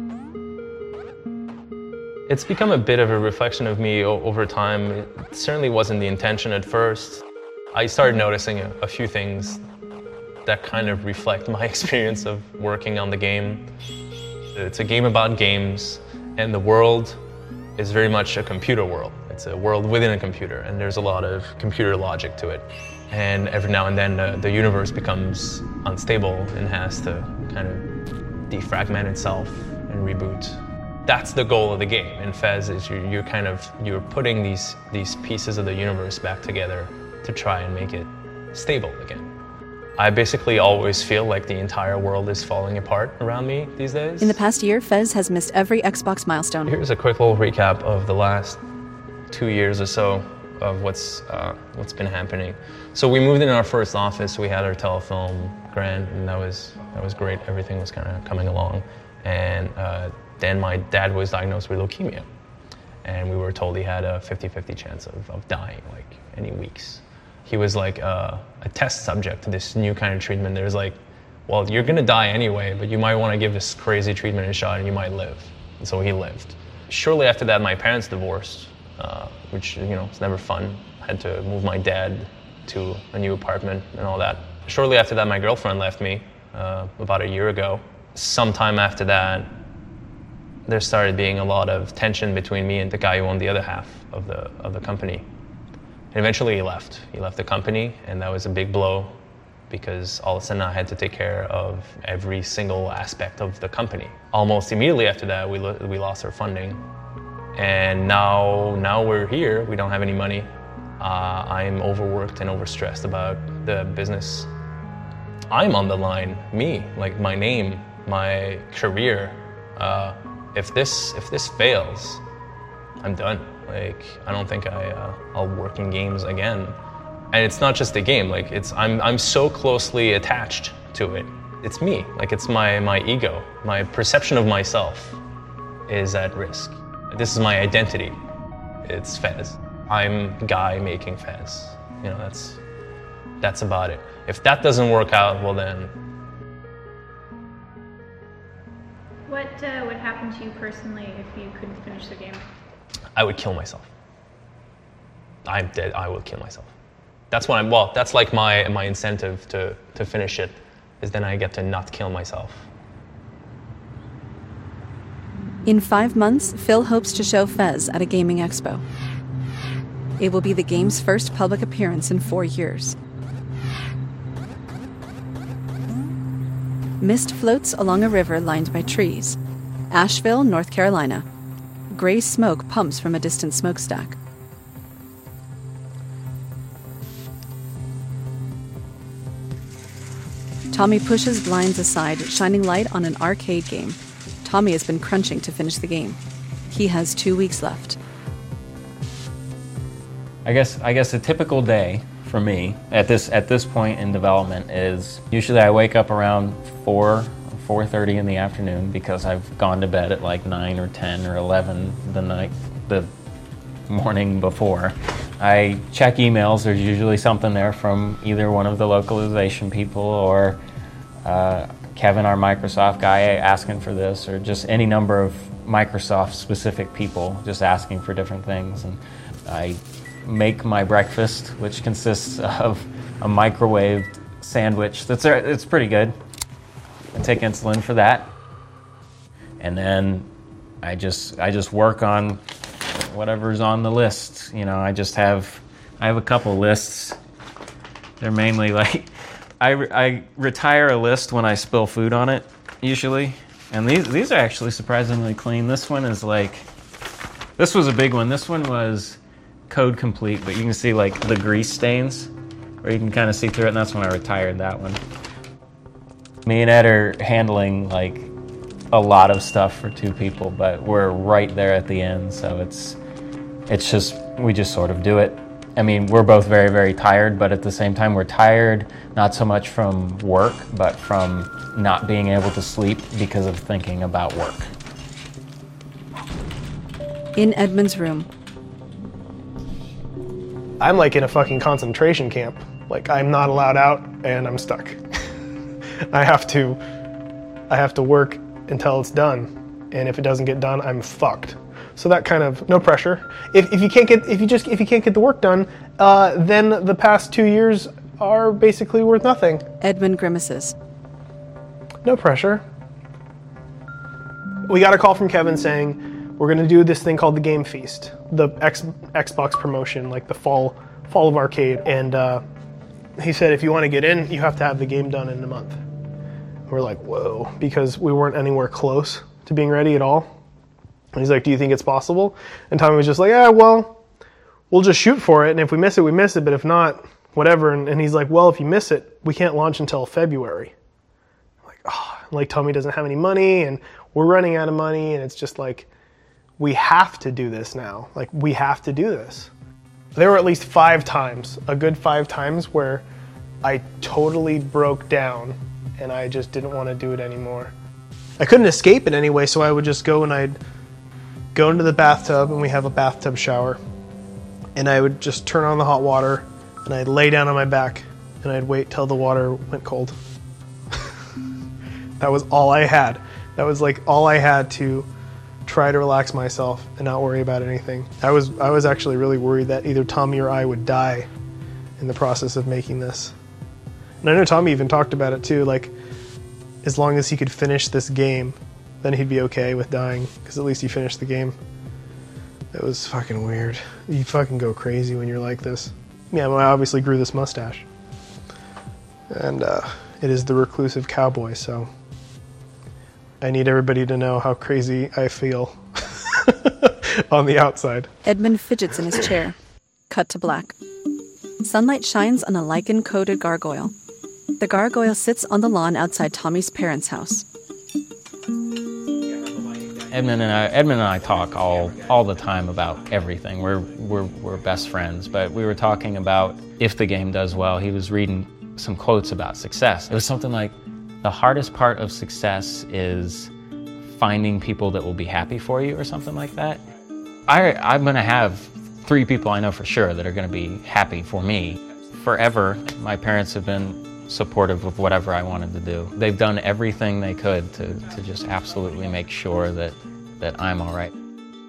It's become a bit of a reflection of me over time. It certainly wasn't the intention at first. I started noticing a few things that kind of reflect my experience of working on the game. It's a game about games, and the world is very much a computer world. It's a world within a computer, and there's a lot of computer logic to it. And every now and then the universe becomes unstable and has to kind of defragment itself and reboot. That's the goal of the game. In Fez is you're putting these pieces of the universe back together to try and make it stable again. I basically always feel like the entire world is falling apart around me these days. In the past year, Fez has missed every Xbox milestone. Here's a quick little recap of the last 2 years or so of what's been happening. So we moved in our first office. We had our telefilm grant, and that was great. Everything was kind of coming along. And then my dad was diagnosed with leukemia, and we were told he had a 50-50 chance of dying, like any weeks. He was like a test subject to this new kind of treatment. There's like, well, you're gonna die anyway, but you might want to give this crazy treatment a shot and you might live. And so he lived. Shortly after that, my parents divorced, which, it's never fun. I had to move my dad to a new apartment and all that. Shortly after that, my girlfriend left me about a year ago. Sometime after that, there started being a lot of tension between me and the guy who owned the other half of the company. And eventually he left. He left the company, and that was a big blow because all of a sudden I had to take care of every single aspect of the company. Almost immediately after that, we lost our funding. And now we're here. We don't have any money. I'm overworked and overstressed about the business. I'm on the line, me, like my name, my career. If this fails, I'm done. Like, I don't think I'll work in games again. And it's not just a game, like I'm so closely attached to it. It's me, like it's my ego. My perception of myself is at risk. This is my identity. It's Fez. I'm Guy making Fez. You know, that's about it. If that doesn't work out, well then. What would happen to you personally if you couldn't finish the game? I would kill myself. I'm dead, I would kill myself. That's that's like my incentive to finish it, is then I get to not kill myself. In 5 months, Phil hopes to show Fez at a gaming expo. It will be the game's first public appearance in 4 years. Mist floats along a river lined by trees. Asheville, North Carolina. Gray smoke pumps from a distant smokestack. Tommy pushes blinds aside, shining light on an arcade game. Tommy has been crunching to finish the game. He has 2 weeks left. I guess a typical day for me at this point in development is usually I wake up around 4:30 in the afternoon because I've gone to bed at like 9 or 10 or 11 the morning before. I check emails. There's usually something there from either one of the localization people or Kevin, our Microsoft guy, asking for this, or just any number of Microsoft specific people just asking for different things. And I make my breakfast, which consists of a microwaved sandwich. It's pretty good. I take insulin for that, and then I just work on whatever's on the list. You know, I have a couple lists. They're mainly like I retire a list when I spill food on it usually, and these are actually surprisingly clean. This one is like, this was a big one. This one was code complete, but you can see like the grease stains, or you can kind of see through it, and that's when I retired that one. Me and Ed are handling like a lot of stuff for 2 people, but we're right there at the end, so we just sort of do it. I mean, we're both very, very tired, but at the same time we're tired not so much from work, but from not being able to sleep because of thinking about work. In Edmund's room. I'm like in a fucking concentration camp. Like, I'm not allowed out and I'm stuck. I have to work until it's done, and if it doesn't get done, I'm fucked. So that kind of, no pressure. If you can't get the work done, then the past 2 years are basically worth nothing. Edmund grimaces. No pressure. We got a call from Kevin saying we're going to do this thing called the Game Feast, the Xbox promotion, like the fall of arcade, and he said if you want to get in, you have to have the game done in a month. We're like, whoa, because we weren't anywhere close to being ready at all. And he's like, do you think it's possible? And Tommy was just like, yeah, well, we'll just shoot for it, and if we miss it, we miss it, but if not, whatever. And he's like, well, if you miss it, we can't launch until February. I'm like, oh, like Tommy doesn't have any money, and we're running out of money, and it's just like, we have to do this now. Like, we have to do this. There were at least 5 times, a good 5 times, where I totally broke down and I just didn't want to do it anymore. I couldn't escape it anyway, so I would just go and I'd go into the bathtub, and we have a bathtub shower, and I would just turn on the hot water, and I'd lay down on my back, and I'd wait till the water went cold. That was all I had. That was like all I had to try to relax myself and not worry about anything. I was actually really worried that either Tommy or I would die in the process of making this. And I know Tommy even talked about it too, like, as long as he could finish this game, then he'd be okay with dying, because at least he finished the game. It was fucking weird. You fucking go crazy when you're like this. Yeah, well, I obviously grew this mustache. And it is the reclusive cowboy, so I need everybody to know how crazy I feel on the outside. Edmund fidgets in his chair. Cut to black. Sunlight shines on a lichen-coated gargoyle. The gargoyle sits on the lawn outside Tommy's parents' house. Edmund and I talk all the time about everything. We're we're best friends, but we were talking about if the game does well. He was reading some quotes about success. It was something like, the hardest part of success is finding people that will be happy for you, or something like that. I'm gonna have 3 people I know for sure that are gonna be happy for me. Forever, my parents have been supportive of whatever I wanted to do. They've done everything they could to just absolutely make sure that I'm all right.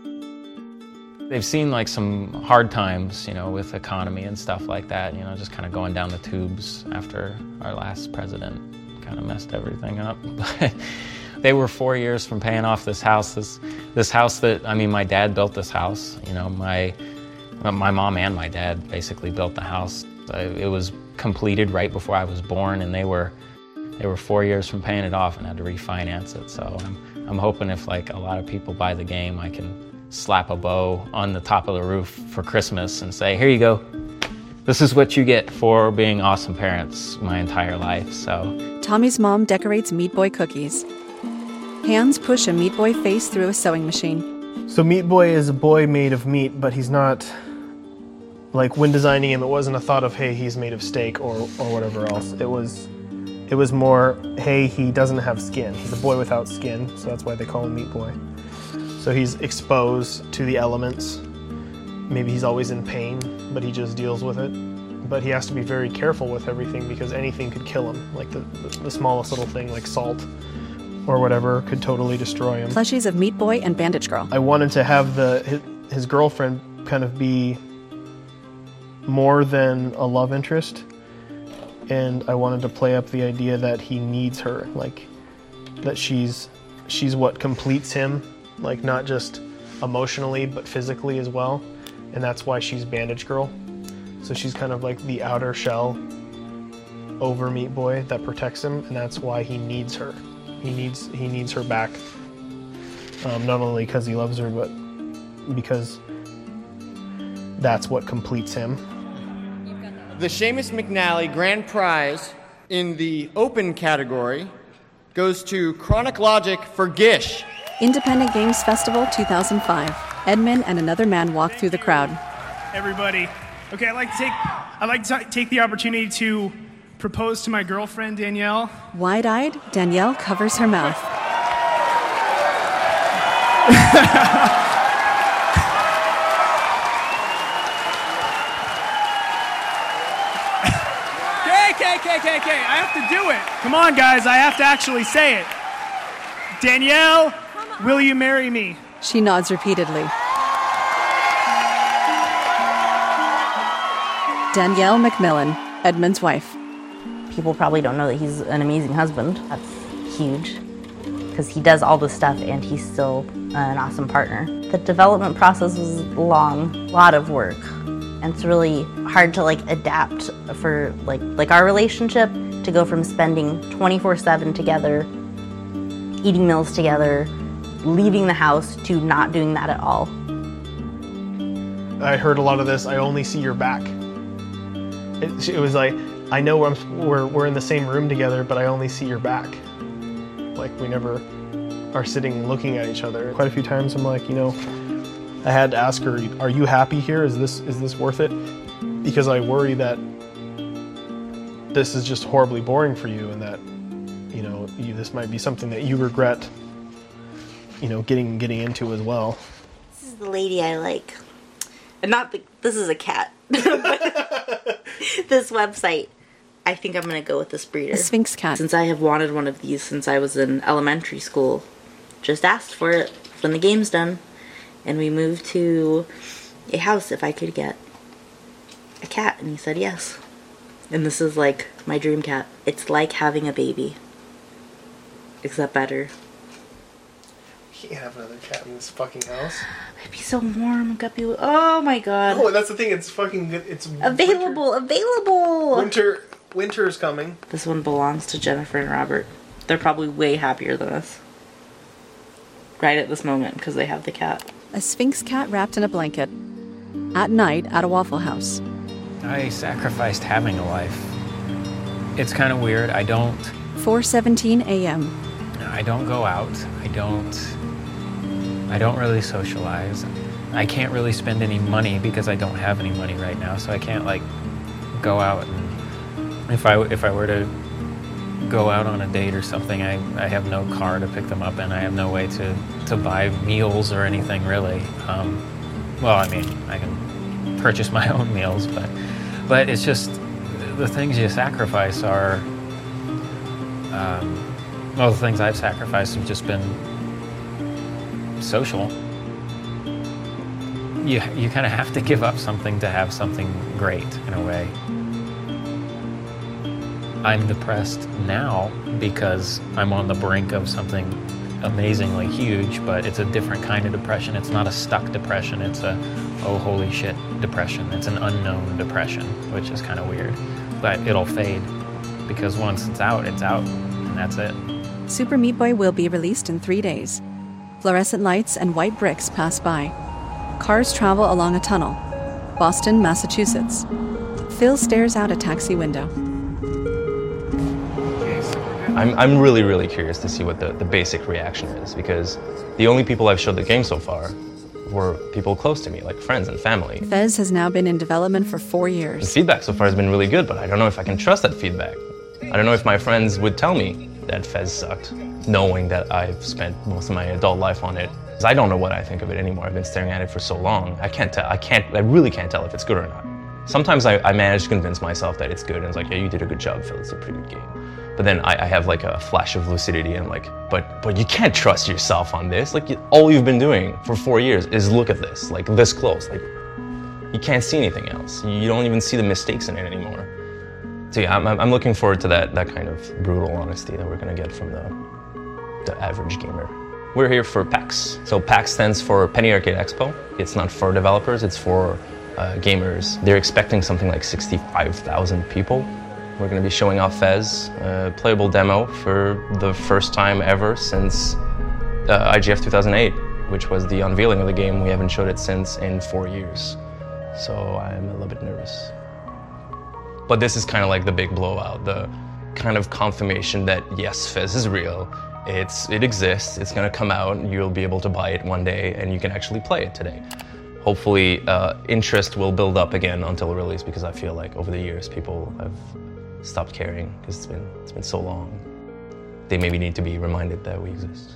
They've seen like some hard times, you know, with economy and stuff like that, you know, just kind of going down the tubes after our last president kind of messed everything up. But they were 4 years from paying off this house. This house that, I mean, my dad built this house. You know, my mom and my dad basically built the house. It was completed right before I was born, and they were 4 years from paying it off and had to refinance it. So I'm hoping if like a lot of people buy the game, I can slap a bow on the top of the roof for Christmas and say, here you go. This is what you get for being awesome parents my entire life. So Tommy's mom decorates Meat Boy cookies. Hands push a Meat Boy face through a sewing machine. So Meat Boy is a boy made of meat, but he's not, like when designing him, it wasn't a thought of, hey, he's made of steak or whatever else. It was more, hey, he doesn't have skin. He's a boy without skin, so that's why they call him Meat Boy. So he's exposed to the elements. Maybe he's always in pain, but he just deals with it. But he has to be very careful with everything because anything could kill him. Like the smallest little thing, like salt or whatever, could totally destroy him. Plushies of Meat Boy and Bandage Girl. I wanted to have his girlfriend kind of be more than a love interest, and I wanted to play up the idea that he needs her, like that she's what completes him, like not just emotionally but physically as well, and that's why she's Bandage Girl. So she's kind of like the outer shell over Meat Boy that protects him, and that's why he needs her. He needs her back, not only because he loves her, but because that's what completes him. The Seamus McNally Grand Prize in the open category goes to Chronic Logic for Gish. Independent Games Festival 2005. Edmund and another man walk through the crowd. Everybody. Okay, I'd like to take the opportunity to propose to my girlfriend, Danielle. Wide-eyed, Danielle covers her mouth. Okay, I have to do it. Come on, guys, I have to actually say it. Danielle, will you marry me? She nods repeatedly. Danielle McMillan, Edmund's wife. People probably don't know that he's an amazing husband. That's huge, because he does all this stuff and he's still an awesome partner. The development process was long, a lot of work. And it's really hard to adapt for like our relationship to go from spending 24/7 together, eating meals together, leaving the house, to not doing that at all. I heard a lot of this, I only see your back. It was like, I know we're in the same room together, but I only see your back. Like we never are sitting looking at each other. Quite a few times I'm like, I had to ask her, are you happy here? Is this worth it? Because I worry that this is just horribly boring for you, and that, this might be something that you regret, getting into as well. This is the lady I like. And this is a cat. This website, I think I'm going to go with this breeder. A Sphinx cat. Since I have wanted one of these since I was in elementary school. Just asked for it when the game's done. And we moved to a house if I could get a cat. And he said yes. And this is like my dream cat. It's like having a baby. Except better. We can't have another cat in this fucking house. It'd be so warm, guppy. Oh my god. Oh, that's the thing. It's fucking good. It's available. Winter is coming. This one belongs to Jennifer and Robert. They're probably way happier than us. Right at this moment, because they have the cat. A Sphinx cat wrapped in a blanket. At night, at a Waffle House. I sacrificed having a life. It's kind of weird. 4:17 a.m. I don't go out. I don't really socialize. I can't really spend any money because I don't have any money right now, so I can't like go out and if I were to go out on a date or something, I have no car to pick them up in. I have no way to buy meals or anything really. Well, I mean, I can purchase my own meals, but it's just the things you sacrifice are, well, the things I've sacrificed have just been social. You kind of have to give up something to have something great in a way. I'm depressed now because I'm on the brink of something amazingly huge, but it's a different kind of depression. It's not a stuck depression. It's a, oh, holy shit depression. It's an unknown depression, which is kind of weird. But it'll fade because once it's out, and that's it. Super Meat Boy will be released in 3 days. Fluorescent lights and white bricks pass by. Cars travel along a tunnel. Boston, Massachusetts. Phil stares out a taxi window. I'm really, really curious to see what the basic reaction is, because the only people I've showed the game so far were people close to me, like friends and family. Fez has now been in development for 4 years. The feedback so far has been really good, but I don't know if I can trust that feedback. I don't know if my friends would tell me that Fez sucked, knowing that I've spent most of my adult life on it. I don't know what I think of it anymore. I've been staring at it for so long. I really can't tell if it's good or not. Sometimes I manage to convince myself that it's good, and it's like, yeah, you did a good job, Phil, it's a pretty good game. But then I have like a flash of lucidity and I'm like, but you can't trust yourself on this. Like, all you've been doing for 4 years is look at this, like this close. Like, you can't see anything else. You don't even see the mistakes in it anymore. So yeah, I'm looking forward to that kind of brutal honesty that we're gonna get from the average gamer. We're here for PAX. So PAX stands for Penny Arcade Expo. It's not for developers, it's for gamers. They're expecting something like 65,000 people. We're going to be showing off Fez, a playable demo for the first time ever since IGF 2008, which was the unveiling of the game. We haven't showed it since in 4 years. So I'm a little bit nervous. But this is kind of like the big blowout, the kind of confirmation that yes, Fez is real. It exists, it's going to come out, and you'll be able to buy it one day and you can actually play it today. Hopefully interest will build up again until release, because I feel like over the years people have stopped caring because it's been so long. They maybe need to be reminded that we exist.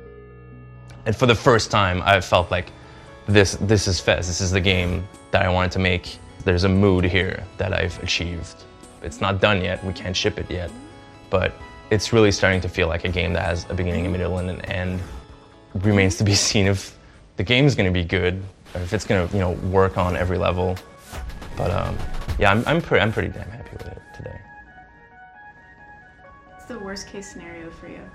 And for the first time, I felt like this is Fez. This is the game that I wanted to make. There's a mood here that I've achieved. It's not done yet. We can't ship it yet, but it's really starting to feel like a game that has a beginning, a middle, and an end. It remains to be seen if the game's going to be good, or if it's going to work on every level. But yeah, I'm pretty damn happy with it today. What's the worst case scenario for you?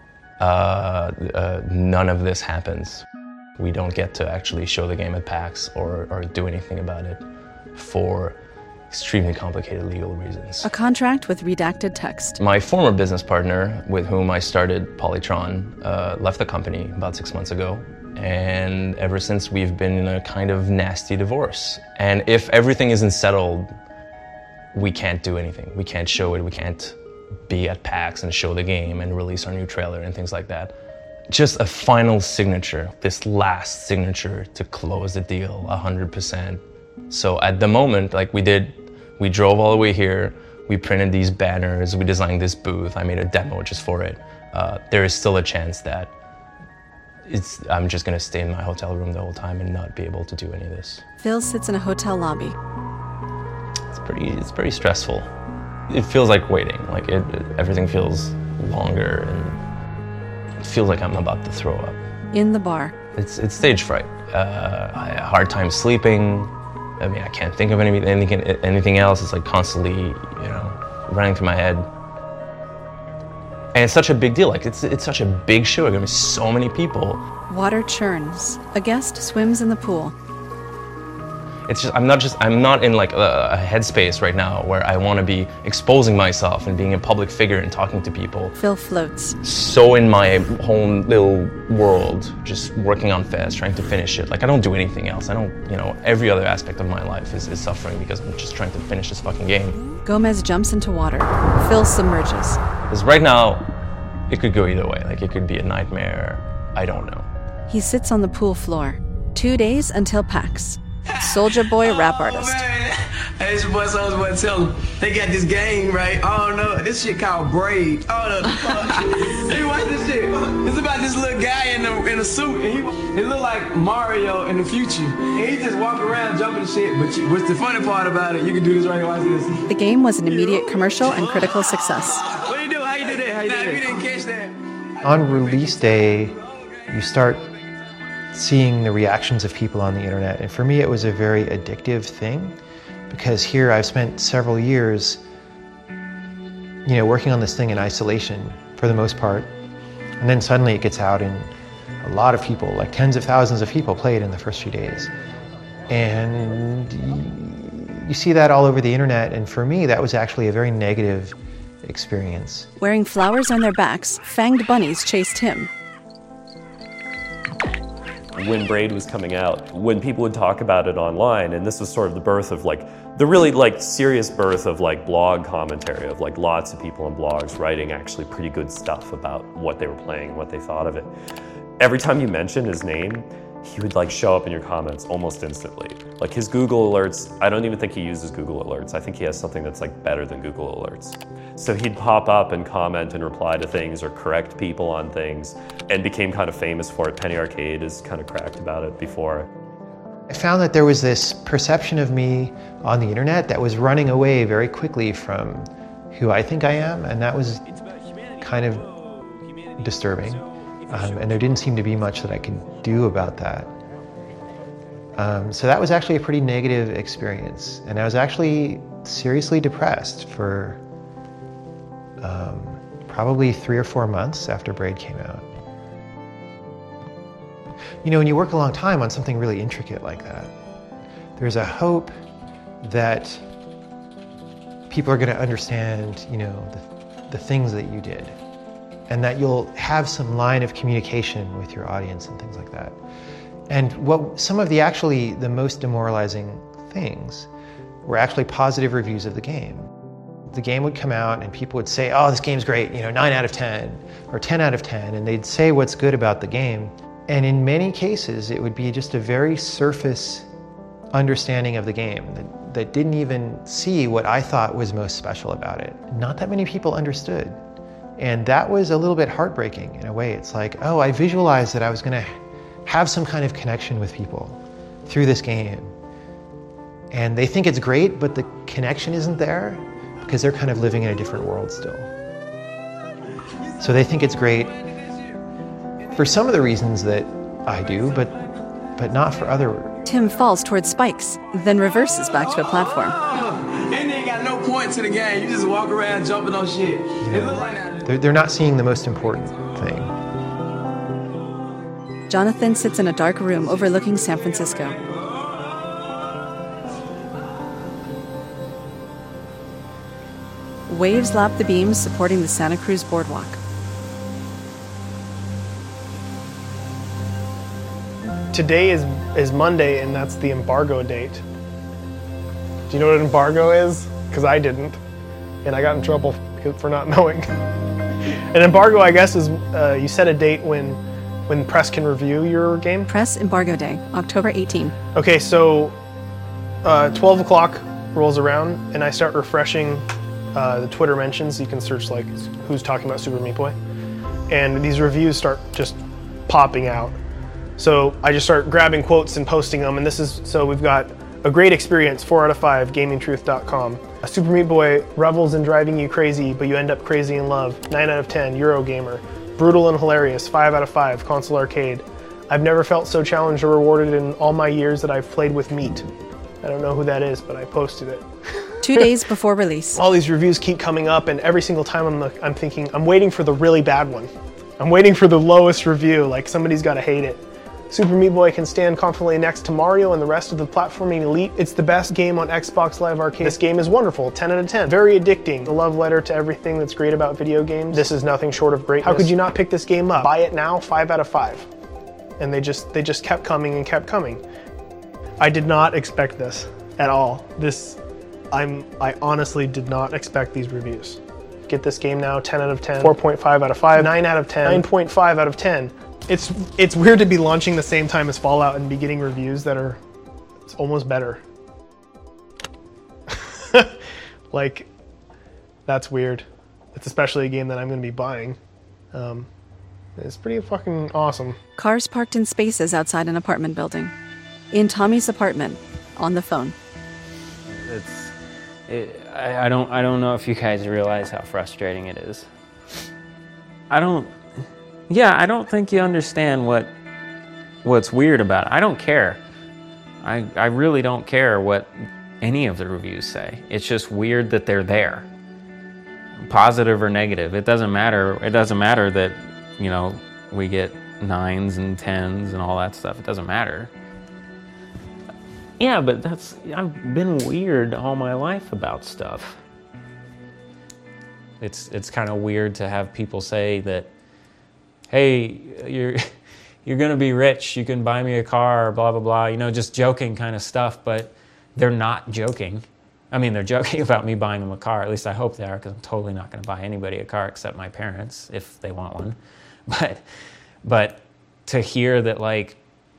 None of this happens. We don't get to actually show the game at PAX or do anything about it for extremely complicated legal reasons. A contract with redacted text. My former business partner, with whom I started Polytron, left the company about 6 months ago. And ever since, we've been in a kind of nasty divorce. And if everything isn't settled, we can't do anything. We can't show it. We can't be at PAX and show the game and release our new trailer and things like that. Just a final signature, this last signature to close the deal 100%. So at the moment, like we drove all the way here, we printed these banners, we designed this booth, I made a demo just for it. There is still a chance that I'm just gonna stay in my hotel room the whole time and not be able to do any of this. Phil sits in a hotel lobby. It's pretty stressful. It feels like waiting, like everything feels longer and it feels like I'm about to throw up. In the bar. It's stage fright. I have a hard time sleeping. I mean, I can't think of anything else. It's like constantly, running through my head. And it's such a big deal. Like it's such a big show. There's gonna be so many people. Water churns. A guest swims in the pool. It's just I'm not in like a headspace right now where I want to be exposing myself and being a public figure and talking to people. Phil floats. So in my own little world, just working on Fez, trying to finish it. Like I don't do anything else. I don't, every other aspect of my life is suffering because I'm just trying to finish this fucking game. Gomez jumps into water. Phil submerges. Because right now, it could go either way. Like it could be a nightmare. I don't know. He sits on the pool floor. 2 days until PAX. Soulja Boy rap artist. Hey, it's your boy Soulja Boy. Tell them they got this game, right? Oh no, this shit called Braid. Oh no, hey, watch this shit. It's about this little guy in a suit, and he look like Mario in the future. And he just walk around jumping shit. But what's the funny part about it? You can do this right here. Watch this. The game was an immediate commercial and critical success. What do you do? How you do that? How you do that? If you didn't catch that. On release day, you start seeing the reactions of people on the internet. And for me, it was a very addictive thing. Because here I've spent several years, working on this thing in isolation for the most part. And then suddenly it gets out and a lot of people, like tens of thousands of people, play it in the first few days. And you see that all over the internet. And for me, that was actually a very negative experience. Wearing flowers on their backs, fanged bunnies chased him. When Braid was coming out, when people would talk about it online, and this was sort of the birth of the really serious birth of blog commentary, of lots of people on blogs writing actually pretty good stuff about what they were playing, what they thought of it. Every time you mentioned his name, he would show up in your comments almost instantly. His Google Alerts, I don't even think he uses Google Alerts. I think he has something that's better than Google Alerts. So he'd pop up and comment and reply to things or correct people on things, and became kind of famous for it. Penny Arcade has kind of cracked about it before. I found that there was this perception of me on the internet that was running away very quickly from who I think I am, and that was kind of disturbing. And there didn't seem to be much that I could do about that. So that was actually a pretty negative experience. And I was actually seriously depressed for probably 3 or 4 months after Braid came out. When you work a long time on something really intricate like that, there's a hope that people are going to understand, the things that you did, and that you'll have some line of communication with your audience and things like that. And some of the most demoralizing things were actually positive reviews of the game. The game would come out and people would say, oh, this game's great, 9 out of 10 or 10 out of 10, and they'd say what's good about the game. And in many cases, it would be just a very surface understanding of the game that didn't even see what I thought was most special about it. Not that many people understood. And that was a little bit heartbreaking in a way. It's like, oh, I visualized that I was going to have some kind of connection with people through this game. And they think it's great, but the connection isn't there because they're kind of living in a different world still. So they think it's great for some of the reasons that I do, but not for other. Tim falls towards spikes, then reverses back to a platform. And they ain't got no point to the game. You just walk around jumping on shit. They're not seeing the most important thing. Jonathan sits in a dark room overlooking San Francisco. Waves lap the beams supporting the Santa Cruz boardwalk. Today is Monday, and that's the embargo date. Do you know what an embargo is? Because I didn't, and I got in trouble for not knowing. An embargo, I guess, is you set a date when press can review your game. Press embargo day, October 18. Okay, so 12 o'clock rolls around, and I start refreshing the Twitter mentions. You can search who's talking about Super Meat Boy, and these reviews start just popping out. So I just start grabbing quotes and posting them, and so we've got a great experience, 4 out of 5, GamingTruth.com. A Super Meat Boy revels in driving you crazy, but you end up crazy in love, 9 out of 10, Eurogamer. Brutal and hilarious, 5 out of 5, Console Arcade. I've never felt so challenged or rewarded in all my years that I've played with meat. I don't know who that is, but I posted it. 2 days before release. All these reviews keep coming up, and every single time I'm thinking, I'm waiting for the really bad one. I'm waiting for the lowest review, like somebody's gotta hate it. Super Meat Boy can stand confidently next to Mario and the rest of the platforming elite. It's the best game on Xbox Live Arcade. This game is wonderful, 10 out of 10. Very addicting. A love letter to everything that's great about video games. This is nothing short of greatness. How could you not pick this game up? Buy it now, 5 out of 5. And they just kept coming and kept coming. I did not expect this at all. I honestly did not expect these reviews. Get this game now, 10 out of 10, 4.5 out of 5, 9 out of 10, 9.5 out of 10. It's weird to be launching the same time as Fallout and be getting reviews that are almost better. Like, that's weird. It's especially a game that I'm going to be buying. It's pretty fucking awesome. Cars parked in spaces outside an apartment building. In Tommy's apartment, on the phone. I don't know if you guys realize how frustrating it is. I don't think you understand what's weird about it. I don't care. I really don't care what any of the reviews say. It's just weird that they're there. Positive or negative. It doesn't matter. It doesn't matter that, you know, we get 9s and 10s and all that stuff. It doesn't matter. Yeah, but I've been weird all my life about stuff. It's kind of weird to have people say that, hey, you're gonna be rich, you can buy me a car, blah, blah, blah, you know, just joking kind of stuff, but they're not joking. I mean, they're joking about me buying them a car, at least I hope they are, because I'm totally not gonna buy anybody a car except my parents, if they want one. But to hear that, like,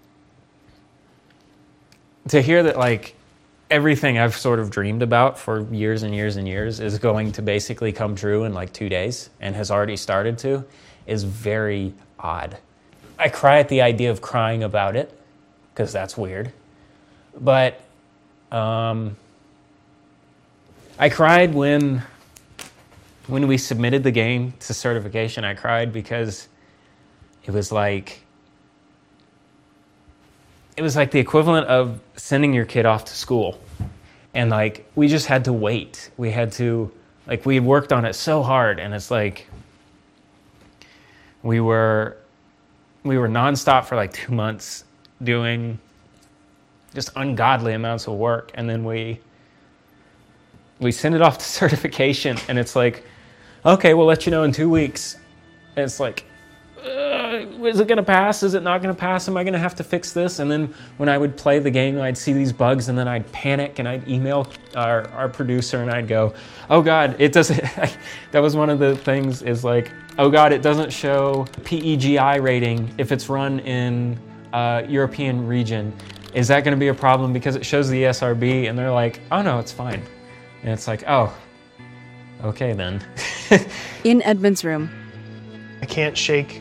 everything I've sort of dreamed about for years and years and years is going to basically come true in like 2 days and has already started to, is very odd. I cry at the idea of crying about it, because that's weird. But I cried when we submitted the game to certification. I cried because it was like the equivalent of sending your kid off to school. And like, we just had to wait. We had worked on it so hard, and it's like, we were nonstop for like 2 months doing just ungodly amounts of work. And then we send it off to certification, and it's like, okay, we'll let you know in 2 weeks. And it's like, is it going to pass? Is it not going to pass? Am I going to have to fix this? And then when I would play the game, I'd see these bugs, and then I'd panic, and I'd email our producer, and I'd go, oh God, it doesn't, that was one of the things, is like, oh God, it doesn't show PEGI rating if it's run in European region. Is that going to be a problem because it shows the ESRB? And they're like, oh no, it's fine. And it's like, oh, okay then. In Edmund's room. I can't shake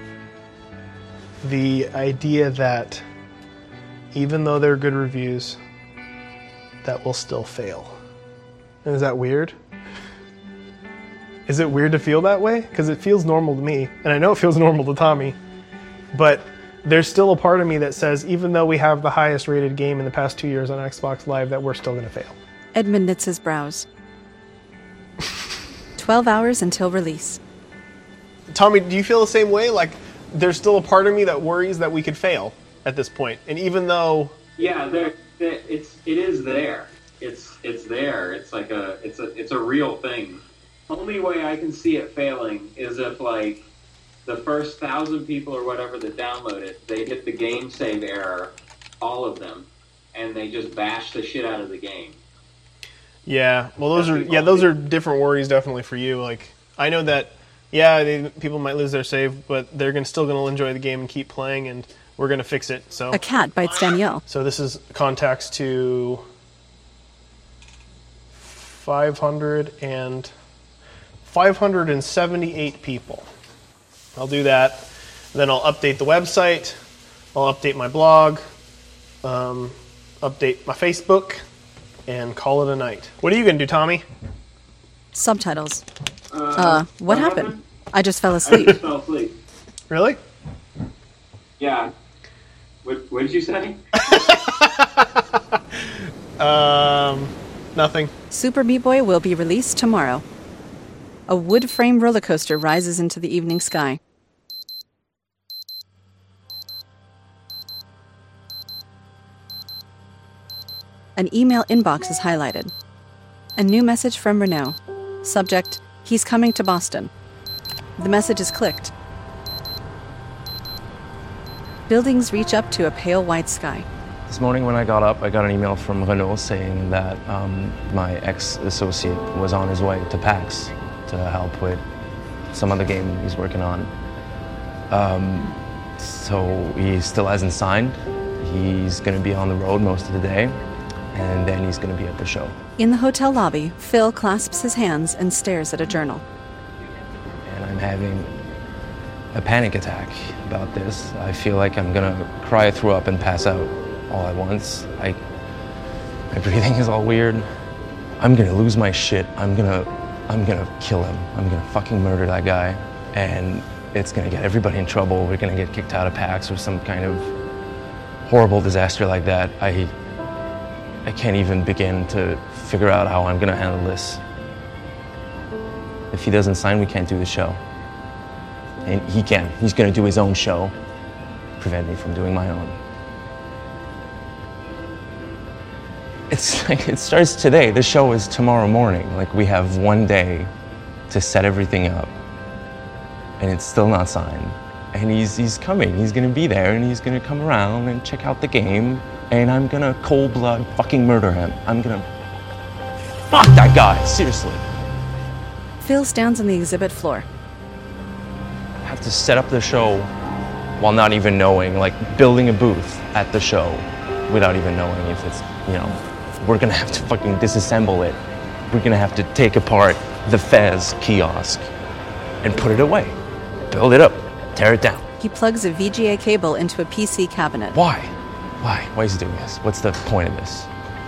the idea that even though they're good reviews, that will still fail. And is that weird? Is it weird to feel that way? Because it feels normal to me, and I know it feels normal to Tommy, but there's still a part of me that says, even though we have the highest rated game in the past 2 years on Xbox Live, that we're still going to fail. Edmund knits his brows. 12 hours until release. Tommy, do you feel the same way? Like, there's still a part of me that worries that we could fail at this point, and even though... Yeah, it is there. It's there. It's like it's a real thing. Only way I can see it failing is if, like, the first 1,000 people or whatever that download it, they hit the game save error, all of them, and they just bash the shit out of the game. Yeah, well, those are different worries definitely for you. Like, I know that, yeah, people might lose their save, but they're still going to enjoy the game and keep playing, and we're going to fix it. So a cat bites Danielle. So this is contacts to 578 people. I'll do that. Then I'll update the website. I'll update my blog. Update my Facebook. And call it a night. What are you going to do, Tommy? Subtitles. What happened? I just fell asleep. I just fell asleep. Really? Yeah. What did you say? Nothing. Super Meat Boy will be released tomorrow. A wood frame roller coaster rises into the evening sky. An email inbox is highlighted. A new message from Renault. Subject, he's coming to Boston. The message is clicked. Buildings reach up to a pale white sky. This morning when I got up, I got an email from Renault saying that my ex-associate was on his way to PAX to help with some other game he's working on. So he still hasn't signed. He's gonna be on the road most of the day, and then he's gonna be at the show. In the hotel lobby, Phil clasps his hands and stares at a journal. And I'm having a panic attack about this. I feel like I'm gonna cry, throw up, and pass out all at once. My breathing is all weird. I'm gonna lose my shit. I'm gonna kill him. I'm gonna fucking murder that guy. And it's gonna get everybody in trouble. We're gonna get kicked out of PAX or some kind of horrible disaster like that. I can't even begin to figure out how I'm gonna handle this. If he doesn't sign, we can't do the show. And he can. He's gonna do his own show, prevent me from doing my own. It's like, it starts today. The show is tomorrow morning. Like, we have one day to set everything up, and it's still not signed. And he's coming. He's gonna be there, and he's gonna come around and check out the game, and I'm gonna cold blood fucking murder him. I'm gonna fuck that guy, seriously. Phil stands on the exhibit floor. I have to set up the show while not even knowing, like building a booth at the show without even knowing if it's, you know, we're gonna have to fucking disassemble it. We're gonna have to take apart the Fez kiosk and put it away. Build it up, tear it down. He plugs a VGA cable into a PC cabinet. Why? Why? Why is he doing this? What's the point of this?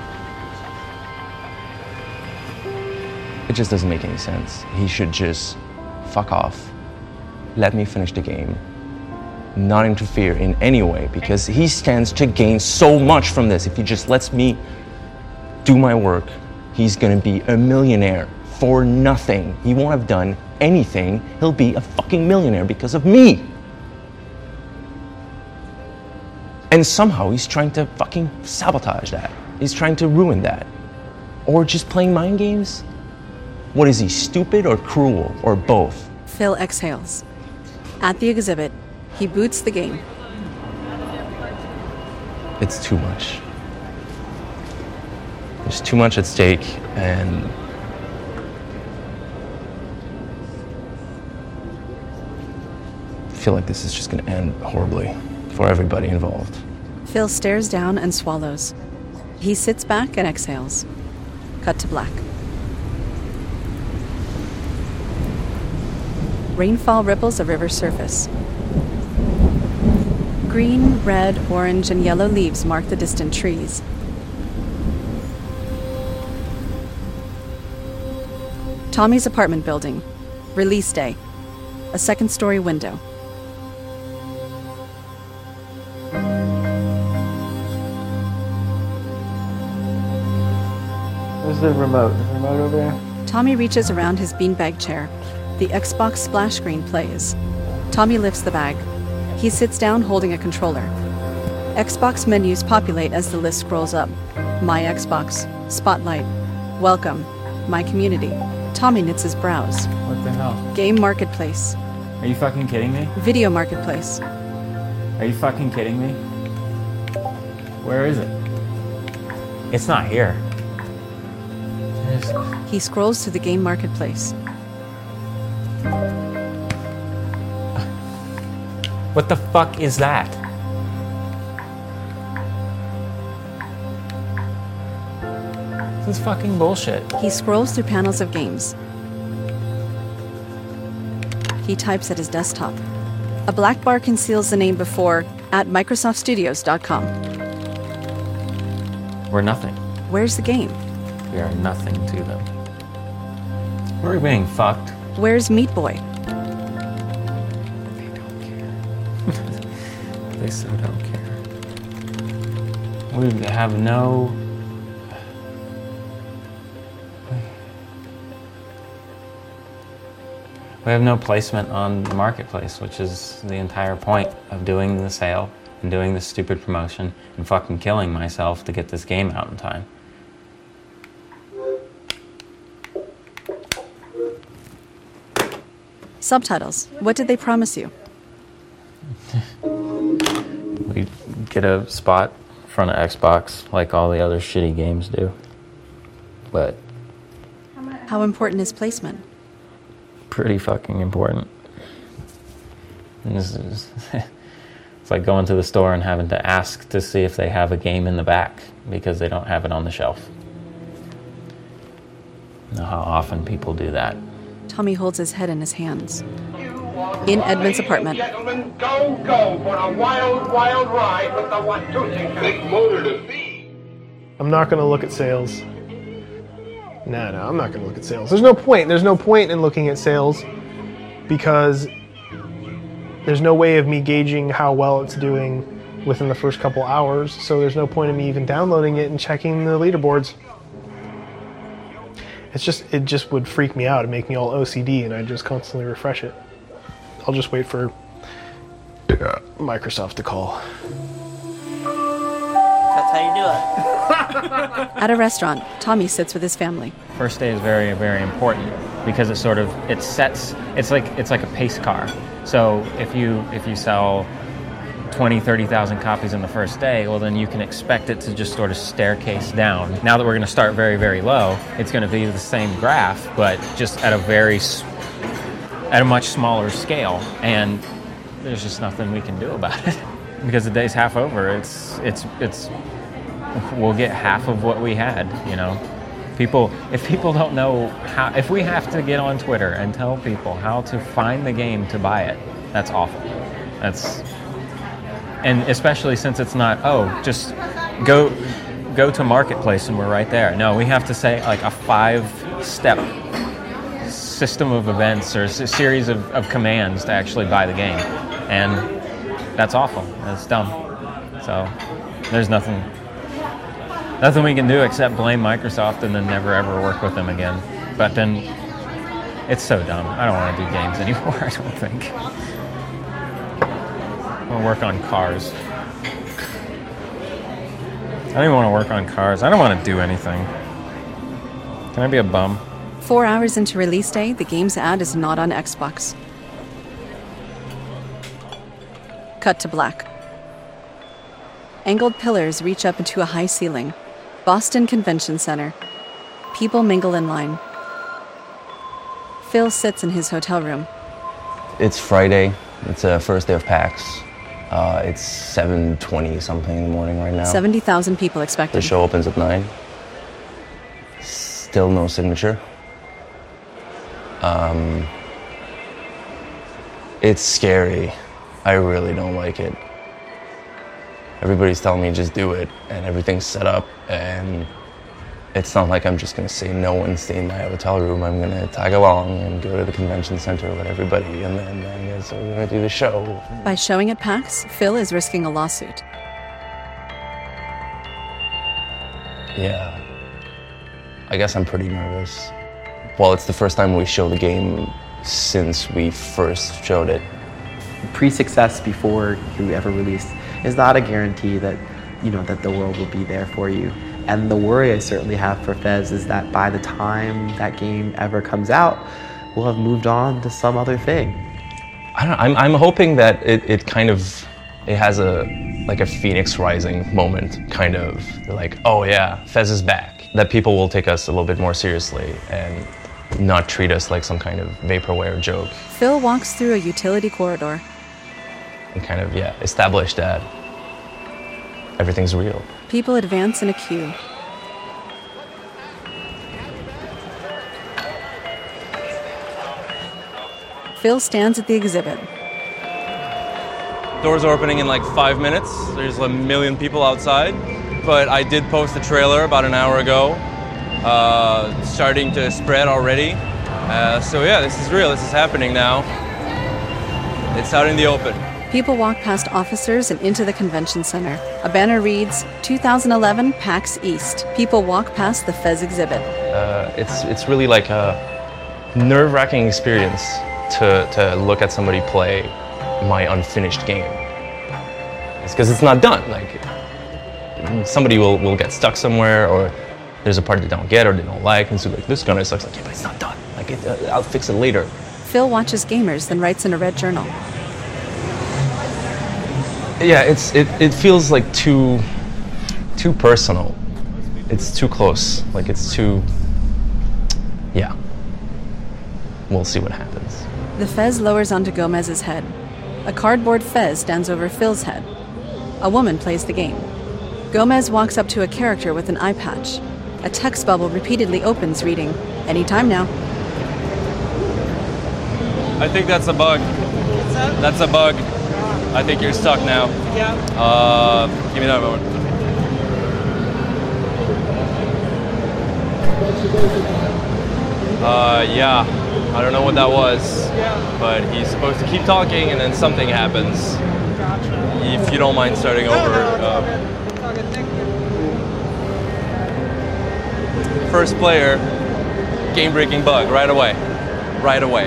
It just doesn't make any sense. He should just fuck off, let me finish the game, not interfere in any way, because he stands to gain so much from this. If he just lets me do my work, he's gonna be a millionaire for nothing. He won't have done anything. He'll be a fucking millionaire because of me. And somehow he's trying to fucking sabotage that. He's trying to ruin that. Or just playing mind games? What is he, stupid or cruel, or both? Phil exhales. At the exhibit, he boots the game. It's too much. There's too much at stake, and I feel like this is just gonna end horribly for everybody involved. Phil stares down and swallows. He sits back and exhales. Cut to black. Rainfall ripples a river's surface. Green, red, orange, and yellow leaves mark the distant trees. Tommy's apartment building. Release day. A second-story window. Where's the remote? Is the remote over there? Tommy reaches around his beanbag chair. The Xbox splash screen plays. Tommy lifts the bag. He sits down holding a controller. Xbox menus populate as the list scrolls up. My Xbox, Spotlight, Welcome, My Community. Tommy knits his brows. What the hell? Game Marketplace. Are you fucking kidding me? Video Marketplace. Are you fucking kidding me? Where is it? It's not here. He scrolls through the Game Marketplace. What the fuck is that? This is fucking bullshit. He scrolls through panels of games. He types at his desktop. A black bar conceals the name before at MicrosoftStudios.com. We're nothing. Where's the game? We are nothing to them. We're being fucked. Where's Meat Boy? They so don't care. We have no... We have no placement on the marketplace, which is the entire point of doing the sale and doing this stupid promotion and fucking killing myself to get this game out in time. Subtitles. What did they promise you? We get a spot in front of Xbox like all the other shitty games do. But How important is placement? pretty fucking important. And this is It's like going to the store and having to ask to see if they have a game in the back because they don't have it on the shelf. You know how often people do that. Tommy holds his head in his hands. In Edmund's apartment. Gentlemen, go for a wild, wild ride with the Watusi. Big motor to see. I'm not going to look at sales. No, I'm not going to look at sales. There's no point. There's no point in looking at sales because there's no way of me gauging how well it's doing within the first couple hours, so there's no point in me even downloading it and checking the leaderboards. It just would freak me out and make me all OCD, and I'd just constantly refresh it. I'll just wait for Microsoft to call. That's how you do it. At a restaurant, Tommy sits with his family. First day is very, very important because it's like a pace car. So if you sell 20, 30,000 copies in the first day, well then you can expect it to just sort of staircase down. Now that we're going to start very, very low, it's going to be the same graph, but just at a much smaller scale, and there's just nothing we can do about it because the day's half over. We'll get half of what we had, you know. If people don't know how, if we have to get on Twitter and tell people how to find the game to buy it, that's awful. And especially since it's not, just go to Marketplace and we're right there. No, we have to say like a 5-step system of events or a series of commands to actually buy the game. And that's awful. That's dumb. So there's nothing we can do except blame Microsoft and then never ever work with them again. But then it's so dumb. I don't want to do games anymore, I don't think. I want to work on cars. I don't even want to work on cars. I don't want to do anything. Can I be a bum? 4 hours into release day, the game's ad is not on Xbox. Cut to black. Angled pillars reach up into a high ceiling. Boston Convention Center. People mingle in line. Phil sits in his hotel room. It's Friday. It's the first day of PAX. It's 7:20 something in the morning right now. 70,000 people expected. The show opens at 9. Still no signature. It's scary. I really don't like it. Everybody's telling me just do it, and everything's set up, and it's not like I'm just gonna say no and stay in my hotel room. I'm gonna tag along and go to the convention center with everybody, and then I guess we're gonna do the show. By showing at PAX, Phil is risking a lawsuit. Yeah. I guess I'm pretty nervous. Well, it's the first time we show the game since we first showed it. Pre-success before you ever release is not a guarantee that, that the world will be there for you. And the worry I certainly have for Fez is that by the time that game ever comes out, we'll have moved on to some other thing. I'm hoping that it has a Phoenix Rising moment, kind of. They're like, oh yeah, Fez is back. That people will take us a little bit more seriously and not treat us like some kind of vaporware joke. Phil walks through a utility corridor. And kind of, establish that everything's real. People advance in a queue. Phil stands at the exhibit. Doors are opening in like 5 minutes. There's 1 million people outside. But I did post a trailer about an hour ago. Starting to spread already. So yeah, this is real. This is happening now. It's out in the open. People walk past officers and into the convention center. A banner reads, 2011 PAX East. People walk past the Fez exhibit. It's really like a nerve-wracking experience to look at somebody play my unfinished game. It's because it's not done. Like, somebody will get stuck somewhere, or there's a part they don't get or they don't like, and so like, this gunner sucks. Like, yeah, but it's not done. Like, I'll fix it later. Phil watches gamers, then writes in a red journal. Yeah, it feels like too personal. It's too close. Like, it's too. Yeah. We'll see what happens. The Fez lowers onto Gomez's head. A cardboard fez stands over Phil's head. A woman plays the game. Gomez walks up to a character with an eye patch. A text bubble repeatedly opens, reading, "Anytime now." I think that's a bug. What's that? That's a bug. I think you're stuck now. Yeah. Give me that moment. Yeah. I don't know what that was. Yeah. But he's supposed to keep talking and then something happens. Gotcha. If you don't mind starting over. It's all good, thank you. First player, game-breaking bug, right away. Right away.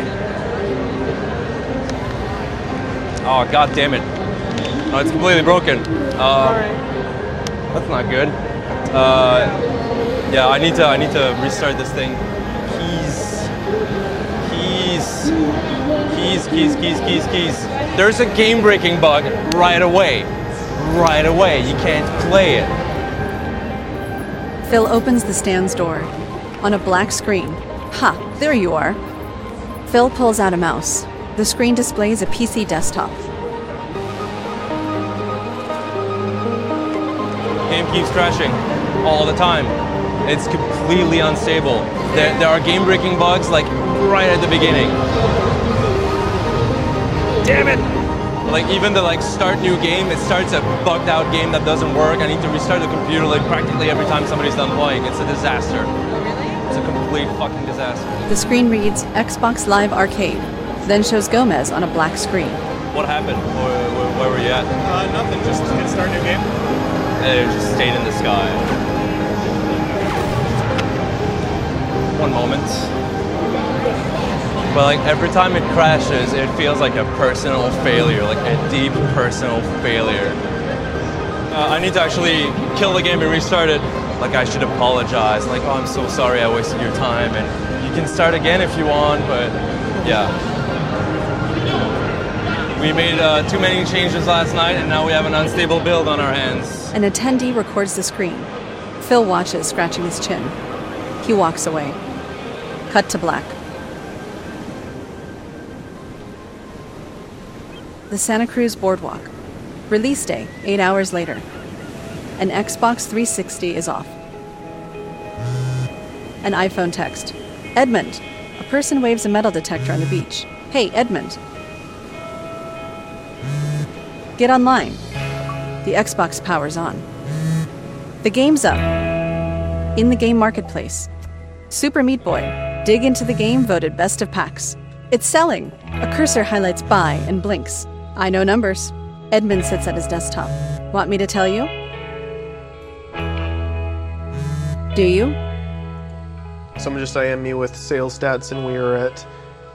Oh, god damn it. Oh, it's completely broken. That's not good. Yeah, I need to restart this thing. Keys. There's a game-breaking bug right away. Right away. You can't play it. Phil opens the stand's door. On a black screen. Ha, there you are. Phil pulls out a mouse. The screen displays a PC desktop. Game keeps crashing all the time. It's completely unstable. There are game-breaking bugs like right at the beginning. Damn it! Like even the start new game, it starts a bugged out game that doesn't work. I need to restart the computer like practically every time somebody's done playing. It's a disaster. It's a complete fucking disaster. The screen reads Xbox Live Arcade, then shows Gomez on a black screen. What happened? Where were you at? Nothing, just hit start new game. It just stayed in the sky. One moment. But like every time it crashes, it feels like a personal failure, like a deep personal failure. I need to actually kill the game and restart it. Like I should apologize. Like, oh, I'm so sorry I wasted your time. And you can start again if you want, but yeah. We made too many changes last night, and now we have an unstable build on our hands. An attendee records the screen. Phil watches, scratching his chin. He walks away. Cut to black. The Santa Cruz Boardwalk. Release day, 8 hours later. An Xbox 360 is off. An iPhone text. Edmund. A person waves a metal detector on the beach. Hey, Edmund. Get online. The Xbox powers on. The game's up. In the game marketplace. Super Meat Boy. Dig into the game voted best of PAX. It's selling. A cursor highlights buy and blinks. I know numbers. Edmund sits at his desktop. Want me to tell you? Do you? Someone just IM'd me with sales stats, and we are at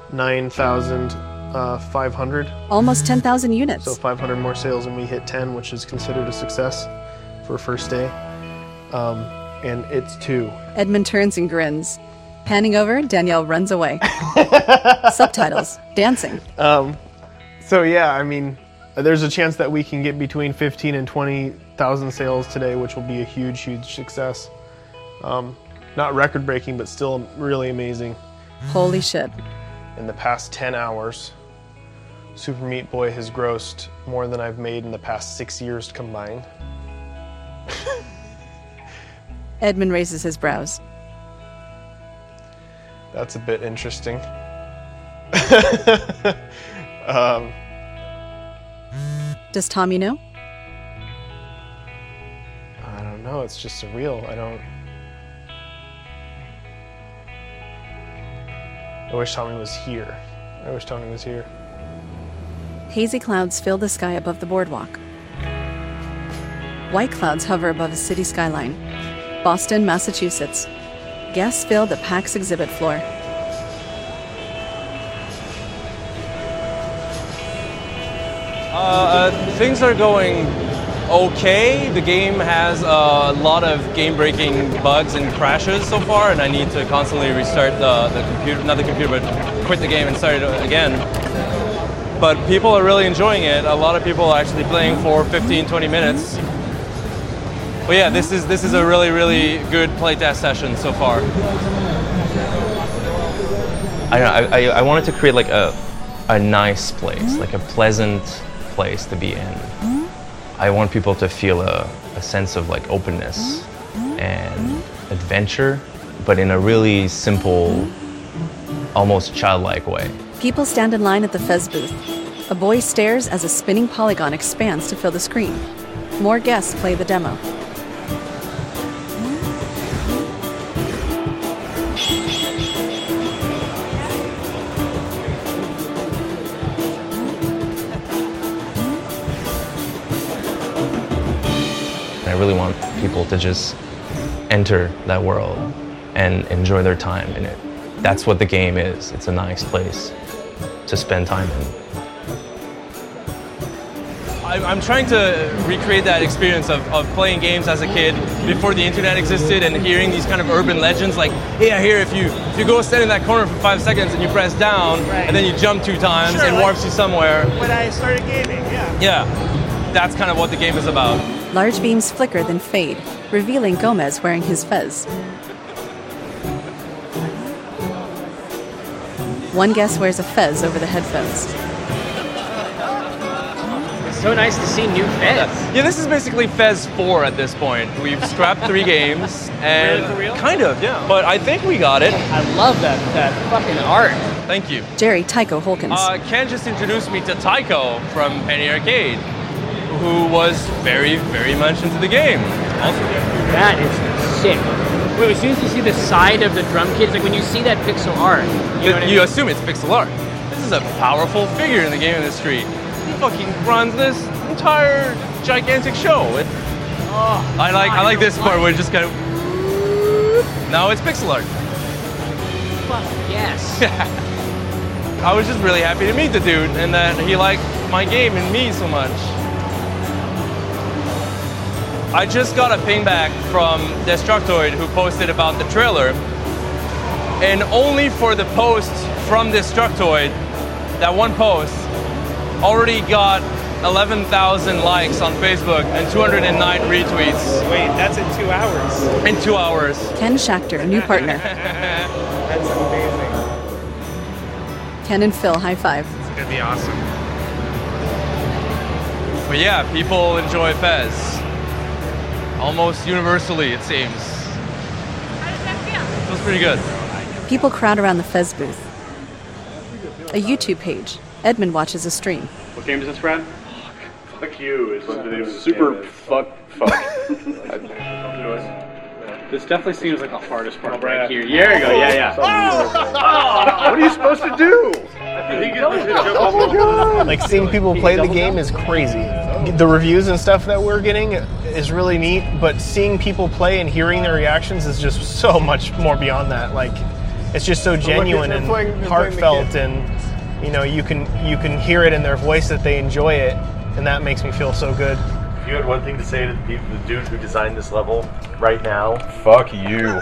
9,500. Almost 10,000 units. So 500 more sales, and we hit 10, which is considered a success for first day. And it's 2. Edmund turns and grins. Panning over, Danielle runs away. Subtitles. Dancing. So yeah, I mean, there's a chance that we can get between 15 and 20,000 sales today, which will be a huge, huge success. Not record-breaking, but still really amazing. Holy shit. In the past 10 hours, Super Meat Boy has grossed more than I've made in the past 6 years combined. Edmund raises his brows. That's a bit interesting. Does Tommy know? I don't know, it's just surreal. I wish Tommy was here. Hazy clouds fill the sky above the boardwalk. White clouds hover above the city skyline. Boston, Massachusetts. Guests fill the PAX exhibit floor. Things are going okay. The game has a lot of game-breaking bugs and crashes so far, and I need to constantly restart the computer, not the computer, but quit the game and start it again. But people are really enjoying it. A lot of people are actually playing for 15, 20 minutes. But yeah, this is a really, really good playtest session so far. I wanted to create like a nice place, like a pleasant place to be in. I want people to feel a sense of like openness and adventure, but in a really simple, almost childlike way. People stand in line at the Fez booth. A boy stares as a spinning polygon expands to fill the screen. More guests play the demo. I really want people to just enter that world and enjoy their time in it. That's what the game is. It's a nice place to spend time in. I'm trying to recreate that experience of playing games as a kid before the internet existed and hearing these kind of urban legends like, hey, I hear if you go stand in that corner for 5 seconds and you press down and then you jump 2 times, it warps you somewhere. When I started gaming, yeah. Yeah, that's kind of what the game is about. Large beams flicker then fade, revealing Gomez wearing his fez. One guest wears a fez over the headphones. It's so nice to see new Fez. Yeah, this is basically Fez 4 at this point. We've scrapped 3 games and Really, for real? kind of, yeah. But I think we got it. I love that fucking art. Thank you. Jerry Tycho Holkins. Ken just introduced me to Tycho from Penny Arcade, who was very, very much into the game. That is sick. Wait, as soon as you see the side of the drum kit, it's like when you see that pixel art, you know what I mean? assume it's pixel art. This is a powerful figure in the Game of the Street. He fucking runs this entire gigantic show. I like this part where it just kind of. Now it's pixel art. Fuck yes. I was just really happy to meet the dude and that he liked my game and me so much. I just got a ping back from Destructoid who posted about the trailer, and only for the post from Destructoid, that one post, already got 11,000 likes on Facebook and 209 retweets. Wait, that's in 2 hours. In 2 hours. Ken Schachter, new partner. That's amazing. Ken and Phil high five. It's gonna be awesome. But yeah, people enjoy Fez. Almost universally, it seems. How does that feel? Feels pretty good. People crowd around the Fez booth. A YouTube page. Edmund watches a stream. What game is this, Brad? Fuck you is what the name of this Super game is. fuck. This definitely seems like the hardest part Brad. right here. There you go, yeah. What are you supposed to do? Like seeing people play the game is crazy. The reviews and stuff that we're getting is really neat, but seeing people play and hearing their reactions is just so much more beyond that. Like it's just so genuine and heartfelt, and you know you can hear it in their voice that they enjoy it, and that makes me feel so good. If you had one thing to say to the dude who designed this level right now, fuck you.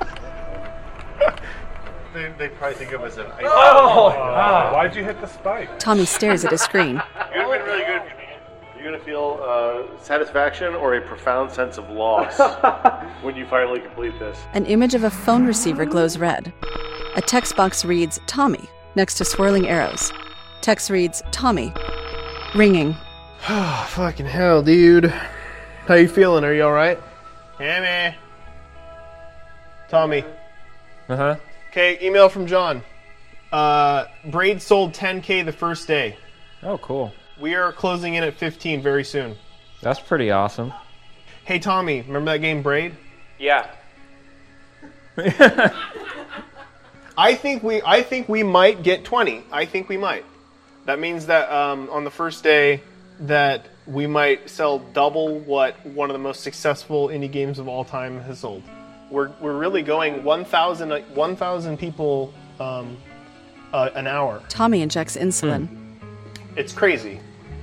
They probably think of us as an ice. Oh! Why'd you hit the spike? Tommy stares at his screen. You've been really good. You're going to feel satisfaction or a profound sense of loss when you finally complete this. An image of a phone receiver glows red. A text box reads Tommy next to swirling arrows. Text reads Tommy. Ringing. Fucking hell, dude. How you feeling? Are you alright? Hey, man. Tommy. Uh-huh. Okay, email from John. Braid sold 10K the first day. Oh, cool. We are closing in at 15 very soon. That's pretty awesome. Hey, Tommy, remember that game Braid? Yeah. I think we might get 20. I think we might. That means that on the first day that we might sell double what one of the most successful indie games of all time has sold. We're really going 1,000 people an hour. Tommy injects insulin. It's crazy.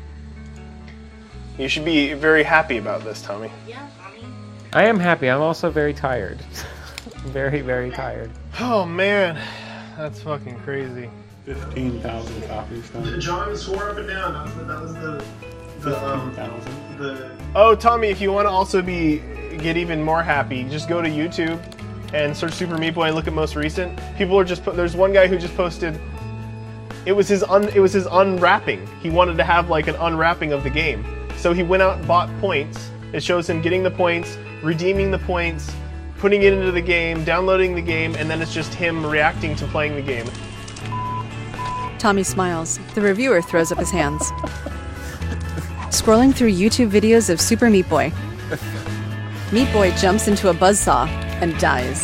You should be very happy about this, Tommy. I am happy. I'm also very tired. Very, very tired. Oh, man. That's fucking crazy. 15,000 copies done. John swore up and down. That was the Oh, Tommy, if you want to also get even more happy, just go to YouTube and search Super Meat Boy and look at most recent. People are there's one guy who just posted It was his unwrapping. He wanted to have like an unwrapping of the game. So he went out and bought points. It shows him getting the points, redeeming the points, putting it into the game, downloading the game, and then it's just him reacting to playing the game. Tommy smiles. The reviewer throws up his hands. Scrolling through YouTube videos of Super Meat Boy. Meat Boy jumps into a buzzsaw and dies.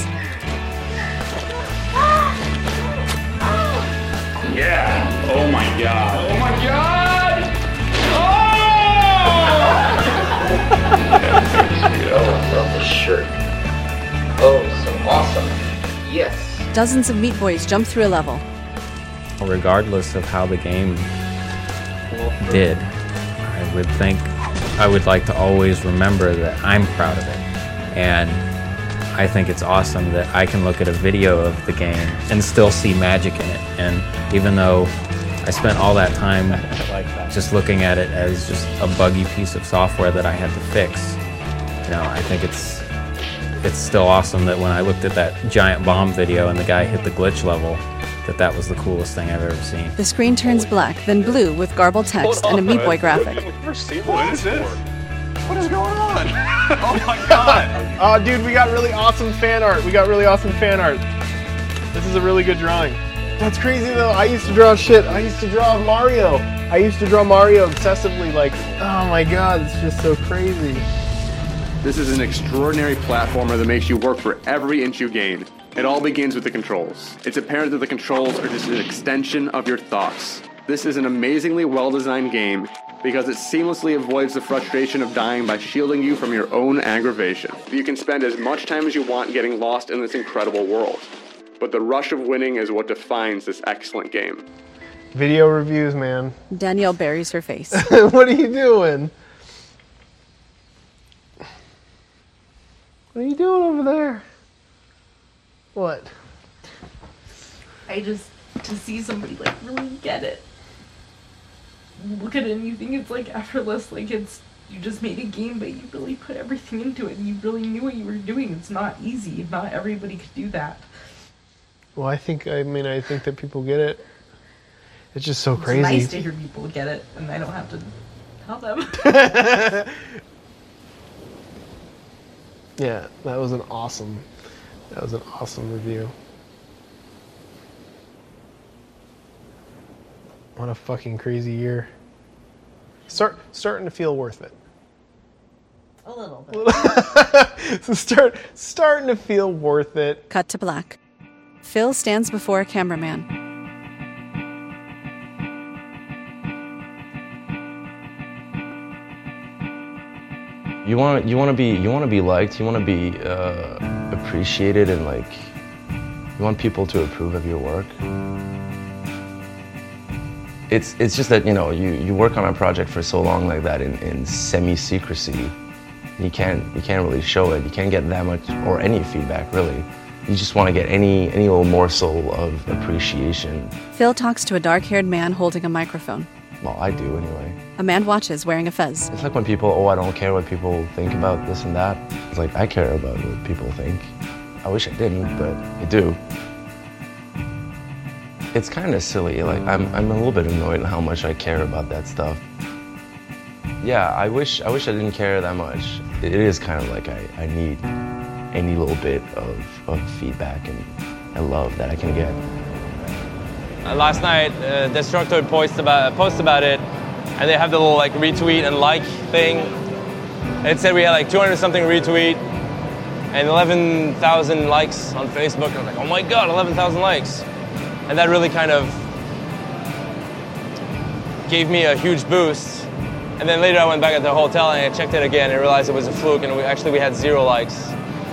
Yeah. Oh my god. Oh my god! Oh! I love the shirt. Oh, so awesome. Yes. Dozens of Meat Boys jump through a level. Regardless of how the game did, I would think I would like to always remember that I'm proud of it. And I think it's awesome that I can look at a video of the game and still see magic in it. And even though I spent all that time just looking at it as just a buggy piece of software that I had to fix, I think it's still awesome that when I looked at that giant bomb video and the guy hit the glitch level, that was the coolest thing I've ever seen. The screen turns black, then blue with garbled text and a Meat Boy graphic. What is this? What is going on? Oh my god! Oh, dude, we got really awesome fan art. This is a really good drawing. That's crazy though. I used to draw shit. I used to draw Mario. Obsessively. Like, oh my god, it's just so crazy. This is an extraordinary platformer that makes you work for every inch you gain. It all begins with the controls. It's apparent that the controls are just an extension of your thoughts. This is an amazingly well-designed game because it seamlessly avoids the frustration of dying by shielding you from your own aggravation. You can spend as much time as you want getting lost in this incredible world. But the rush of winning is what defines this excellent game. Video reviews, man. Danielle buries her face. What are you doing? What are you doing over there? What? To see somebody like really get it. You look at it and you think it's like effortless, like you just made a game, but you really put everything into it and you really knew what you were doing. It's not easy. Not everybody could do that. Well, I think that people get it. It's just so crazy. It's nice to hear people get it and I don't have to tell them. Yeah, that was an awesome review. What a fucking crazy year. Starting to feel worth it. A little bit. So starting to feel worth it. Cut to black. Phil stands before a cameraman. You want to be liked. You want to be appreciated, and like you want people to approve of your work. It's just that you work on a project for so long like that in semi-secrecy. You can't really show it. You can't get that much or any feedback really. You just want to get any little morsel of appreciation. Phil talks to a dark-haired man holding a microphone. Well, I do anyway. A man watches wearing a fez. It's like when people, I don't care what people think about this and that. It's like, I care about what people think. I wish I didn't, but I do. It's kind of silly. Like, I'm a little bit annoyed at how much I care about that stuff. Yeah, I wish I didn't care that much. It is kind of like I need any little bit of feedback and love that I can get. Last night, Destructoid posted about it, and they have the little like retweet and like thing. And it said we had like 200 something retweet and 11,000 likes on Facebook. And I was like, oh my god, 11,000 likes. And that really kind of gave me a huge boost. And then later I went back at the hotel and I checked it again and realized it was a fluke, and we had 0 likes.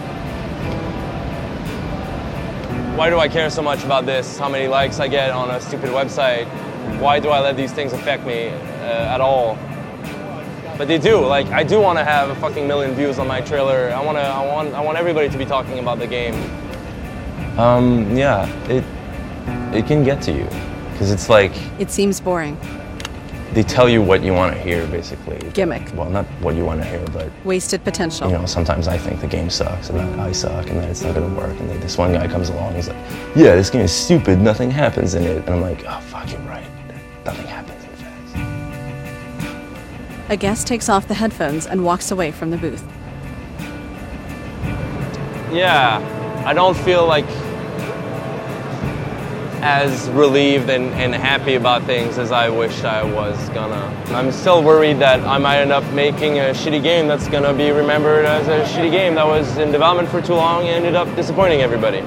Why do I care so much about this? How many likes I get on a stupid website? Why do I let these things affect me at all? But they do. Like, I do want to have a fucking million views on my trailer. I want everybody to be talking about the game. Yeah, it can get to you, because it's like It seems boring. they tell you what you want to hear, basically. Gimmick. Well, not what you want to hear, but Wasted potential. sometimes I think the game sucks and that I suck and that it's not going to work. And then this one guy comes along, he's like, yeah, this game is stupid, nothing happens in it. And I'm like, oh, fuck, you're right. nothing happens in Fez. A guest takes off the headphones and walks away from the booth. Yeah, I don't feel like as relieved and happy about things as I wished I was gonna. I'm still worried that I might end up making a shitty game that's gonna be remembered as a shitty game that was in development for too long and ended up disappointing everybody.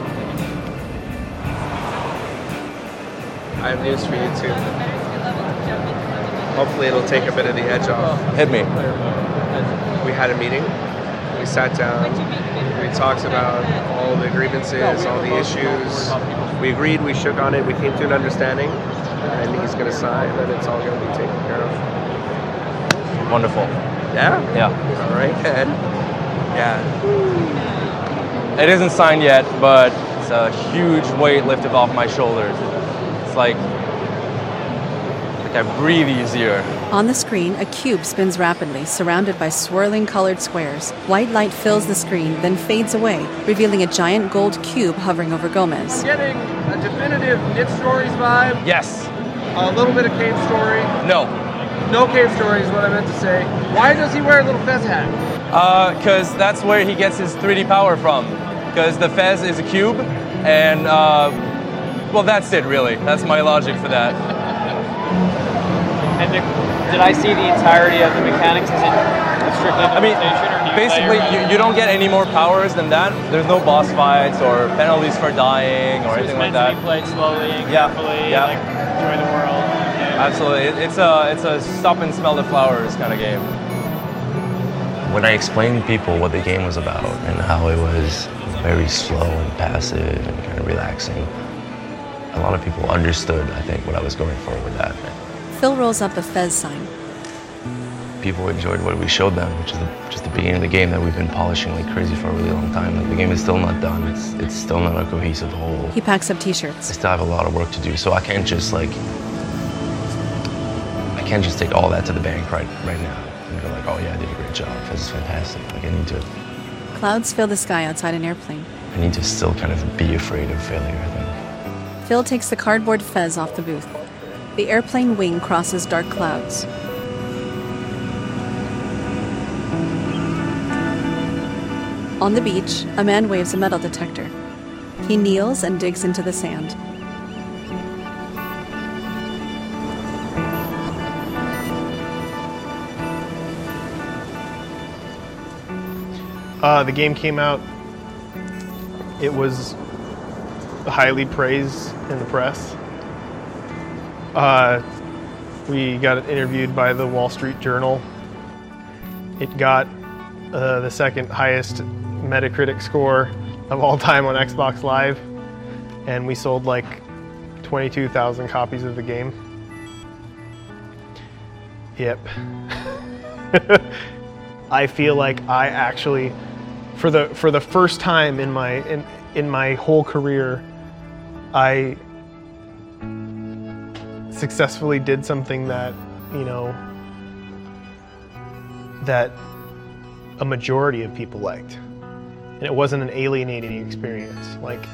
I have news for you too. Hopefully it'll take a bit of the edge off. Hit me. We had a meeting. We sat down. We talked about all the grievances, all the issues. We agreed, we shook on it, we came to an understanding, and he's going to sign, and it's all going to be taken care of. Wonderful. Yeah? Yeah. All right, Ed. Yeah. It isn't signed yet, but it's a huge weight lifted off my shoulders. It's like I breathe easier. On the screen, a cube spins rapidly, surrounded by swirling colored squares. White light fills the screen, then fades away, revealing a giant gold cube hovering over Gomez. Getting a definitive Knit Stories vibe. Yes. A little bit of Cave Story. No. No Cave Story is what I meant to say. Why does he wear a little Fez hat? Because that's where he gets his 3D power from. Because the Fez is a cube, and, well, that's it, really. That's my logic for that. And did I see the entirety of the mechanics? Is it strictly station, or do you basically, you don't get any more powers than that. There's no boss fights or penalties for dying or anything like that. It's meant to be played slowly and carefully, like enjoy the world. Absolutely, it's a stop and smell the flowers kind of game. When I explained to people what the game was about and how it was very slow and passive and kind of relaxing, a lot of people understood, I think, what I was going for with that. Phil rolls up a Fez sign. People enjoyed what we showed them, which is just the beginning of the game that we've been polishing like crazy for a really long time. Like, the game is still not done. It's still not a cohesive whole. He packs up t-shirts. I still have a lot of work to do, so I can't just take all that to the bank right now and go like, oh yeah, I did a great job. Fez is fantastic. Like, I need to Clouds fill the sky outside an airplane. still kind of be afraid of failure, I think. Phil takes the cardboard Fez off the booth. The airplane wing crosses dark clouds. On the beach, a man waves a metal detector. He kneels and digs into the sand. The game came out. It was highly praised in the press. We got interviewed by the Wall Street Journal. It got the second highest Metacritic score of all time on Xbox Live, and we sold like 22,000 copies of the game. Yep. I feel like I actually, for the first time in my whole career, I successfully did something that, that a majority of people liked. And it wasn't an alienating experience. Like,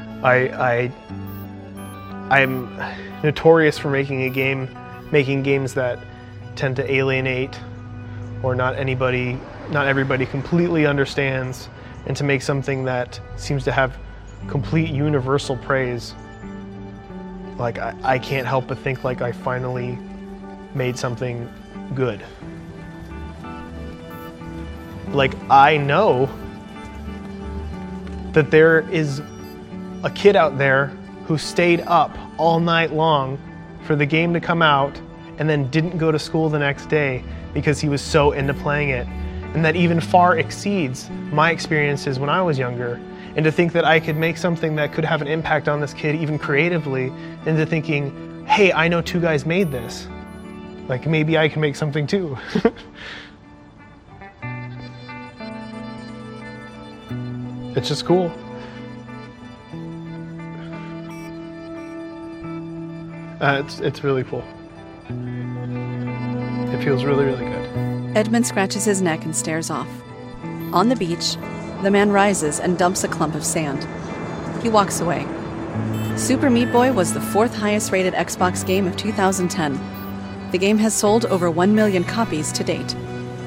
I'm notorious for making games that tend to alienate, or not everybody completely understands, and to make something that seems to have complete universal praise. Like, I can't help but think like I finally made something good. Like, I know that there is a kid out there who stayed up all night long for the game to come out and then didn't go to school the next day because he was so into playing it. And that even far exceeds my experiences when I was younger. And to think that I could make something that could have an impact on this kid even creatively, into thinking, hey, I know two guys made this. Like, maybe I can make something too. It's just cool. It's really cool. It feels really, really good. Edmund scratches his neck and stares off. On the beach, the man rises and dumps a clump of sand. He walks away. Super Meat Boy was the 4th highest rated Xbox game of 2010. The game has sold over 1 million copies to date.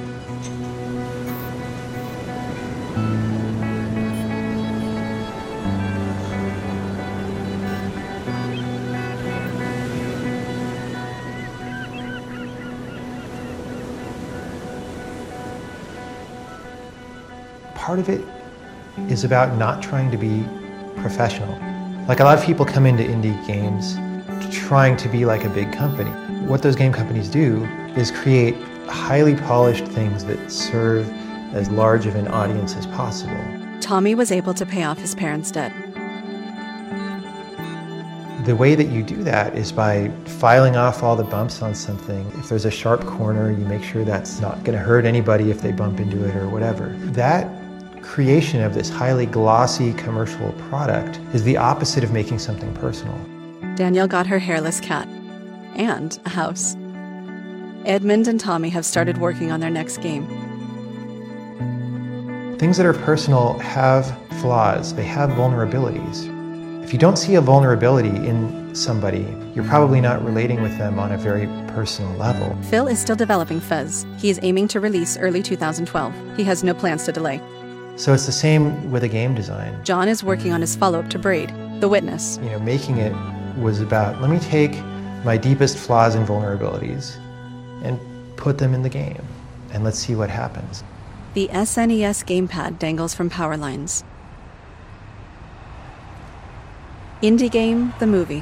Part of it is about not trying to be professional. Like a lot of people come into indie games trying to be like a big company. What those game companies do is create highly polished things that serve as large of an audience as possible. Tommy was able to pay off his parents' debt. The way that you do that is by filing off all the bumps on something. If there's a sharp corner, you make sure that's not going to hurt anybody if they bump into it or whatever. That creation of this highly glossy commercial product is the opposite of making something personal. Danielle got her hairless cat and a house. Edmund and Tommy have started working on their next game. Things that are personal have flaws, they have vulnerabilities. If you don't see a vulnerability in somebody, you're probably not relating with them on a very personal level. Phil is still developing Fez. He is aiming to release early 2012. He has no plans to delay. So it's the same with a game design. John is working on his follow-up to Braid, The Witness. You know, making it was about, let me take my deepest flaws and vulnerabilities and put them in the game, and let's see what happens. The SNES gamepad dangles from power lines. Indie Game, the movie.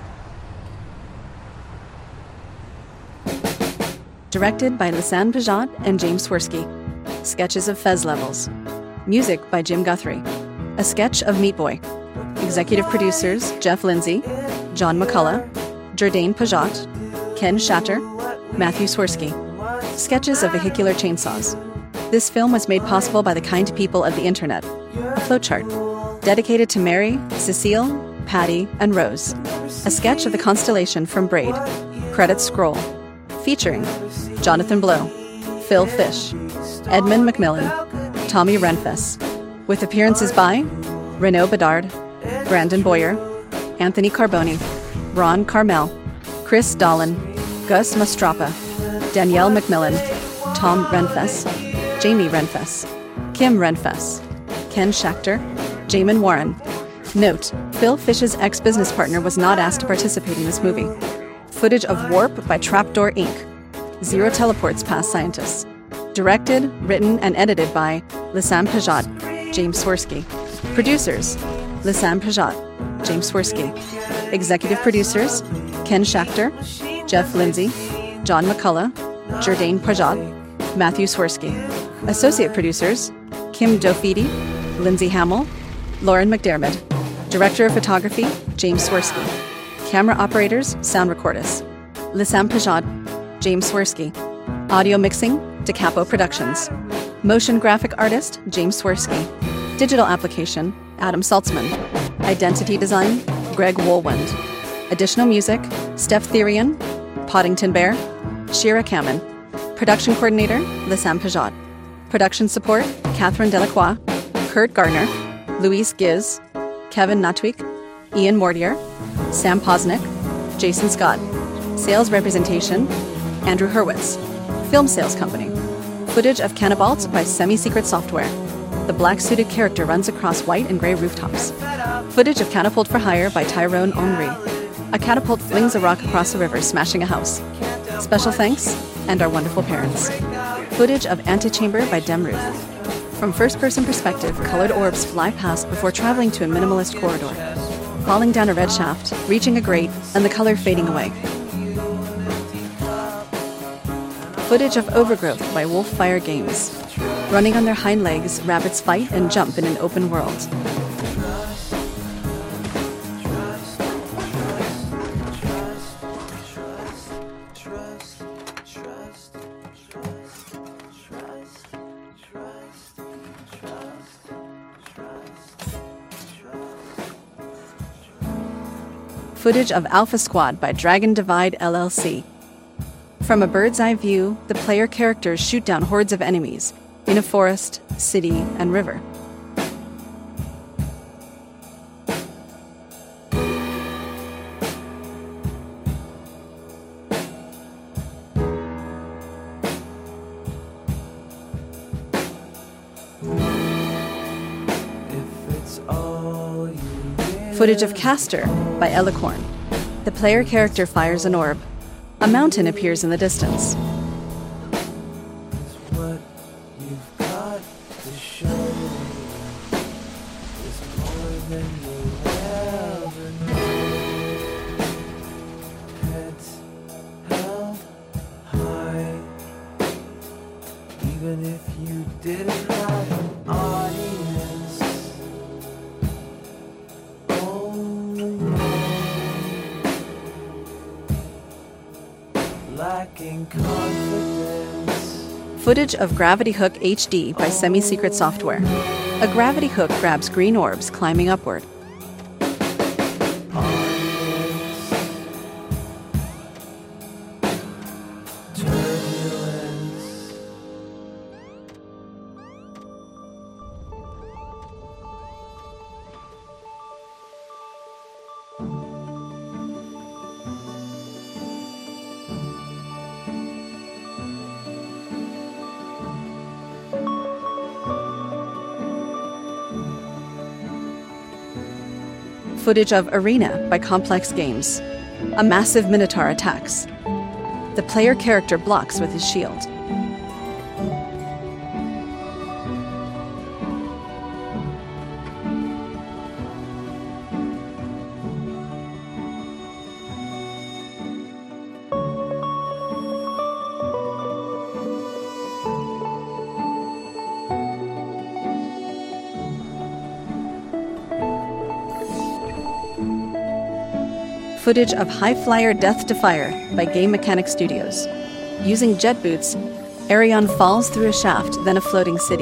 Directed by Lisanne Pajot and James Swirsky. Sketches of Fez levels. Music by Jim Guthrie. A sketch of Meat Boy. Executive producers Jeff Lindsay, John McCullough, Jourdain Pajot, Ken Shatter, Matthew Swirsky. Sketches of vehicular chainsaws. This film was made possible by the kind people of the internet. A flowchart. Dedicated to Mary, Cecile, Patty, and Rose. A sketch of the constellation from Braid. Credits scroll. Featuring Jonathan Blow, Phil Fish, Edmund McMillan, Tommy Renfess. With appearances by Renaud Bedard, Brandon Boyer, Anthony Carboni, Ron Carmel, Chris Dolan, Gus Mastrapa, Danielle McMillan, Tom Renfess, Jamie Renfess, Kim Renfess, Ken Schachter, Jamin Warren. Note, Phil Fish's ex-business partner was not asked to participate in this movie. Footage of Warp by Trapdoor Inc. Zero teleports past scientists. Directed, written, and edited by Lisanne Pajot, James Swirsky. Producers, Lisanne Pajot, James Swirsky. Executive producers, Ken Schachter, Jeff Lindsay, John McCullough, Jourdain Pajot, Matthew Swirsky. Associate producers, Kim Dofidi, Lindsay Hamill, Lauren McDermott. Director of photography, James Swirsky. Camera operators, sound recordist, Lisanne Pajot, James Swirsky. Audio mixing, DeCapo Productions. Motion graphic artist, James Swirsky. Digital application, Adam Saltzman. Identity design, Greg Woolwind. Additional music, Steph Therian, Poddington Bear, Shira Kamen. Production coordinator, Lisanne Pajot. Production support, Catherine Delacroix, Kurt Gardner, Louise Giz, Kevin Natwick, Ian Mortier, Sam Posnick, Jason Scott. Sales representation, Andrew Hurwitz. Film sales company. Footage of Cannibalt by Semi-Secret Software. The black-suited character runs across white and gray rooftops. Footage of Catapult for Hire by Tyrone Henry. A catapult flings a rock across a river, smashing a house. Special thanks, and our wonderful parents. Footage of Antechamber by Dem Ruth. From first-person perspective, colored orbs fly past before traveling to a minimalist corridor. Falling down a red shaft, reaching a grate, and the color fading away. Footage of Overgrowth by Wolffire Games. Running on their hind legs, rabbits fight and jump in an open world. Footage of Alpha Squad by Dragon Divide LLC. From a bird's eye view, the player characters shoot down hordes of enemies in a forest, city, and river. Footage of Castor by Elicorn. The player character fires an orb. A mountain appears in the distance. Even if you didn't have an audience, lacking confidence. Footage of Gravity Hook HD by Semi-Secret Software. A gravity hook grabs green orbs climbing upward. Footage of Arena by Complex Games. A massive minotaur attacks. The player character blocks with his shield. Footage of High Flyer Death to Fire by Game Mechanic Studios. Using jet boots, Arion falls through a shaft, then a floating city.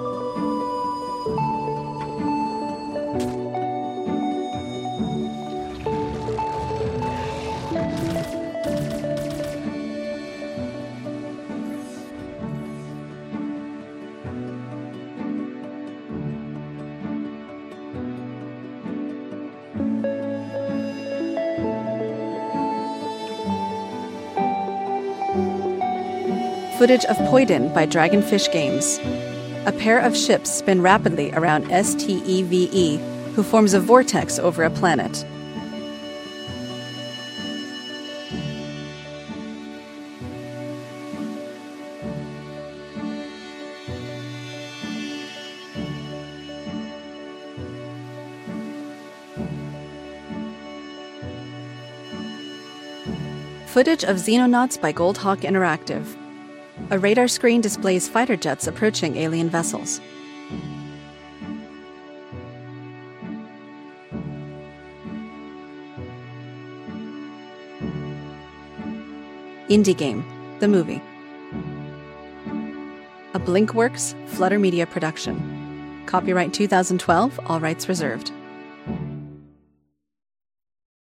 Footage of Poidin by Dragonfish Games. A pair of ships spin rapidly around STEVE, who forms a vortex over a planet. Footage of Xenonauts by Goldhawk Interactive. A radar screen displays fighter jets approaching alien vessels. Indie Game, the movie. A Blinkworks, Flutter Media production. Copyright 2012, all rights reserved.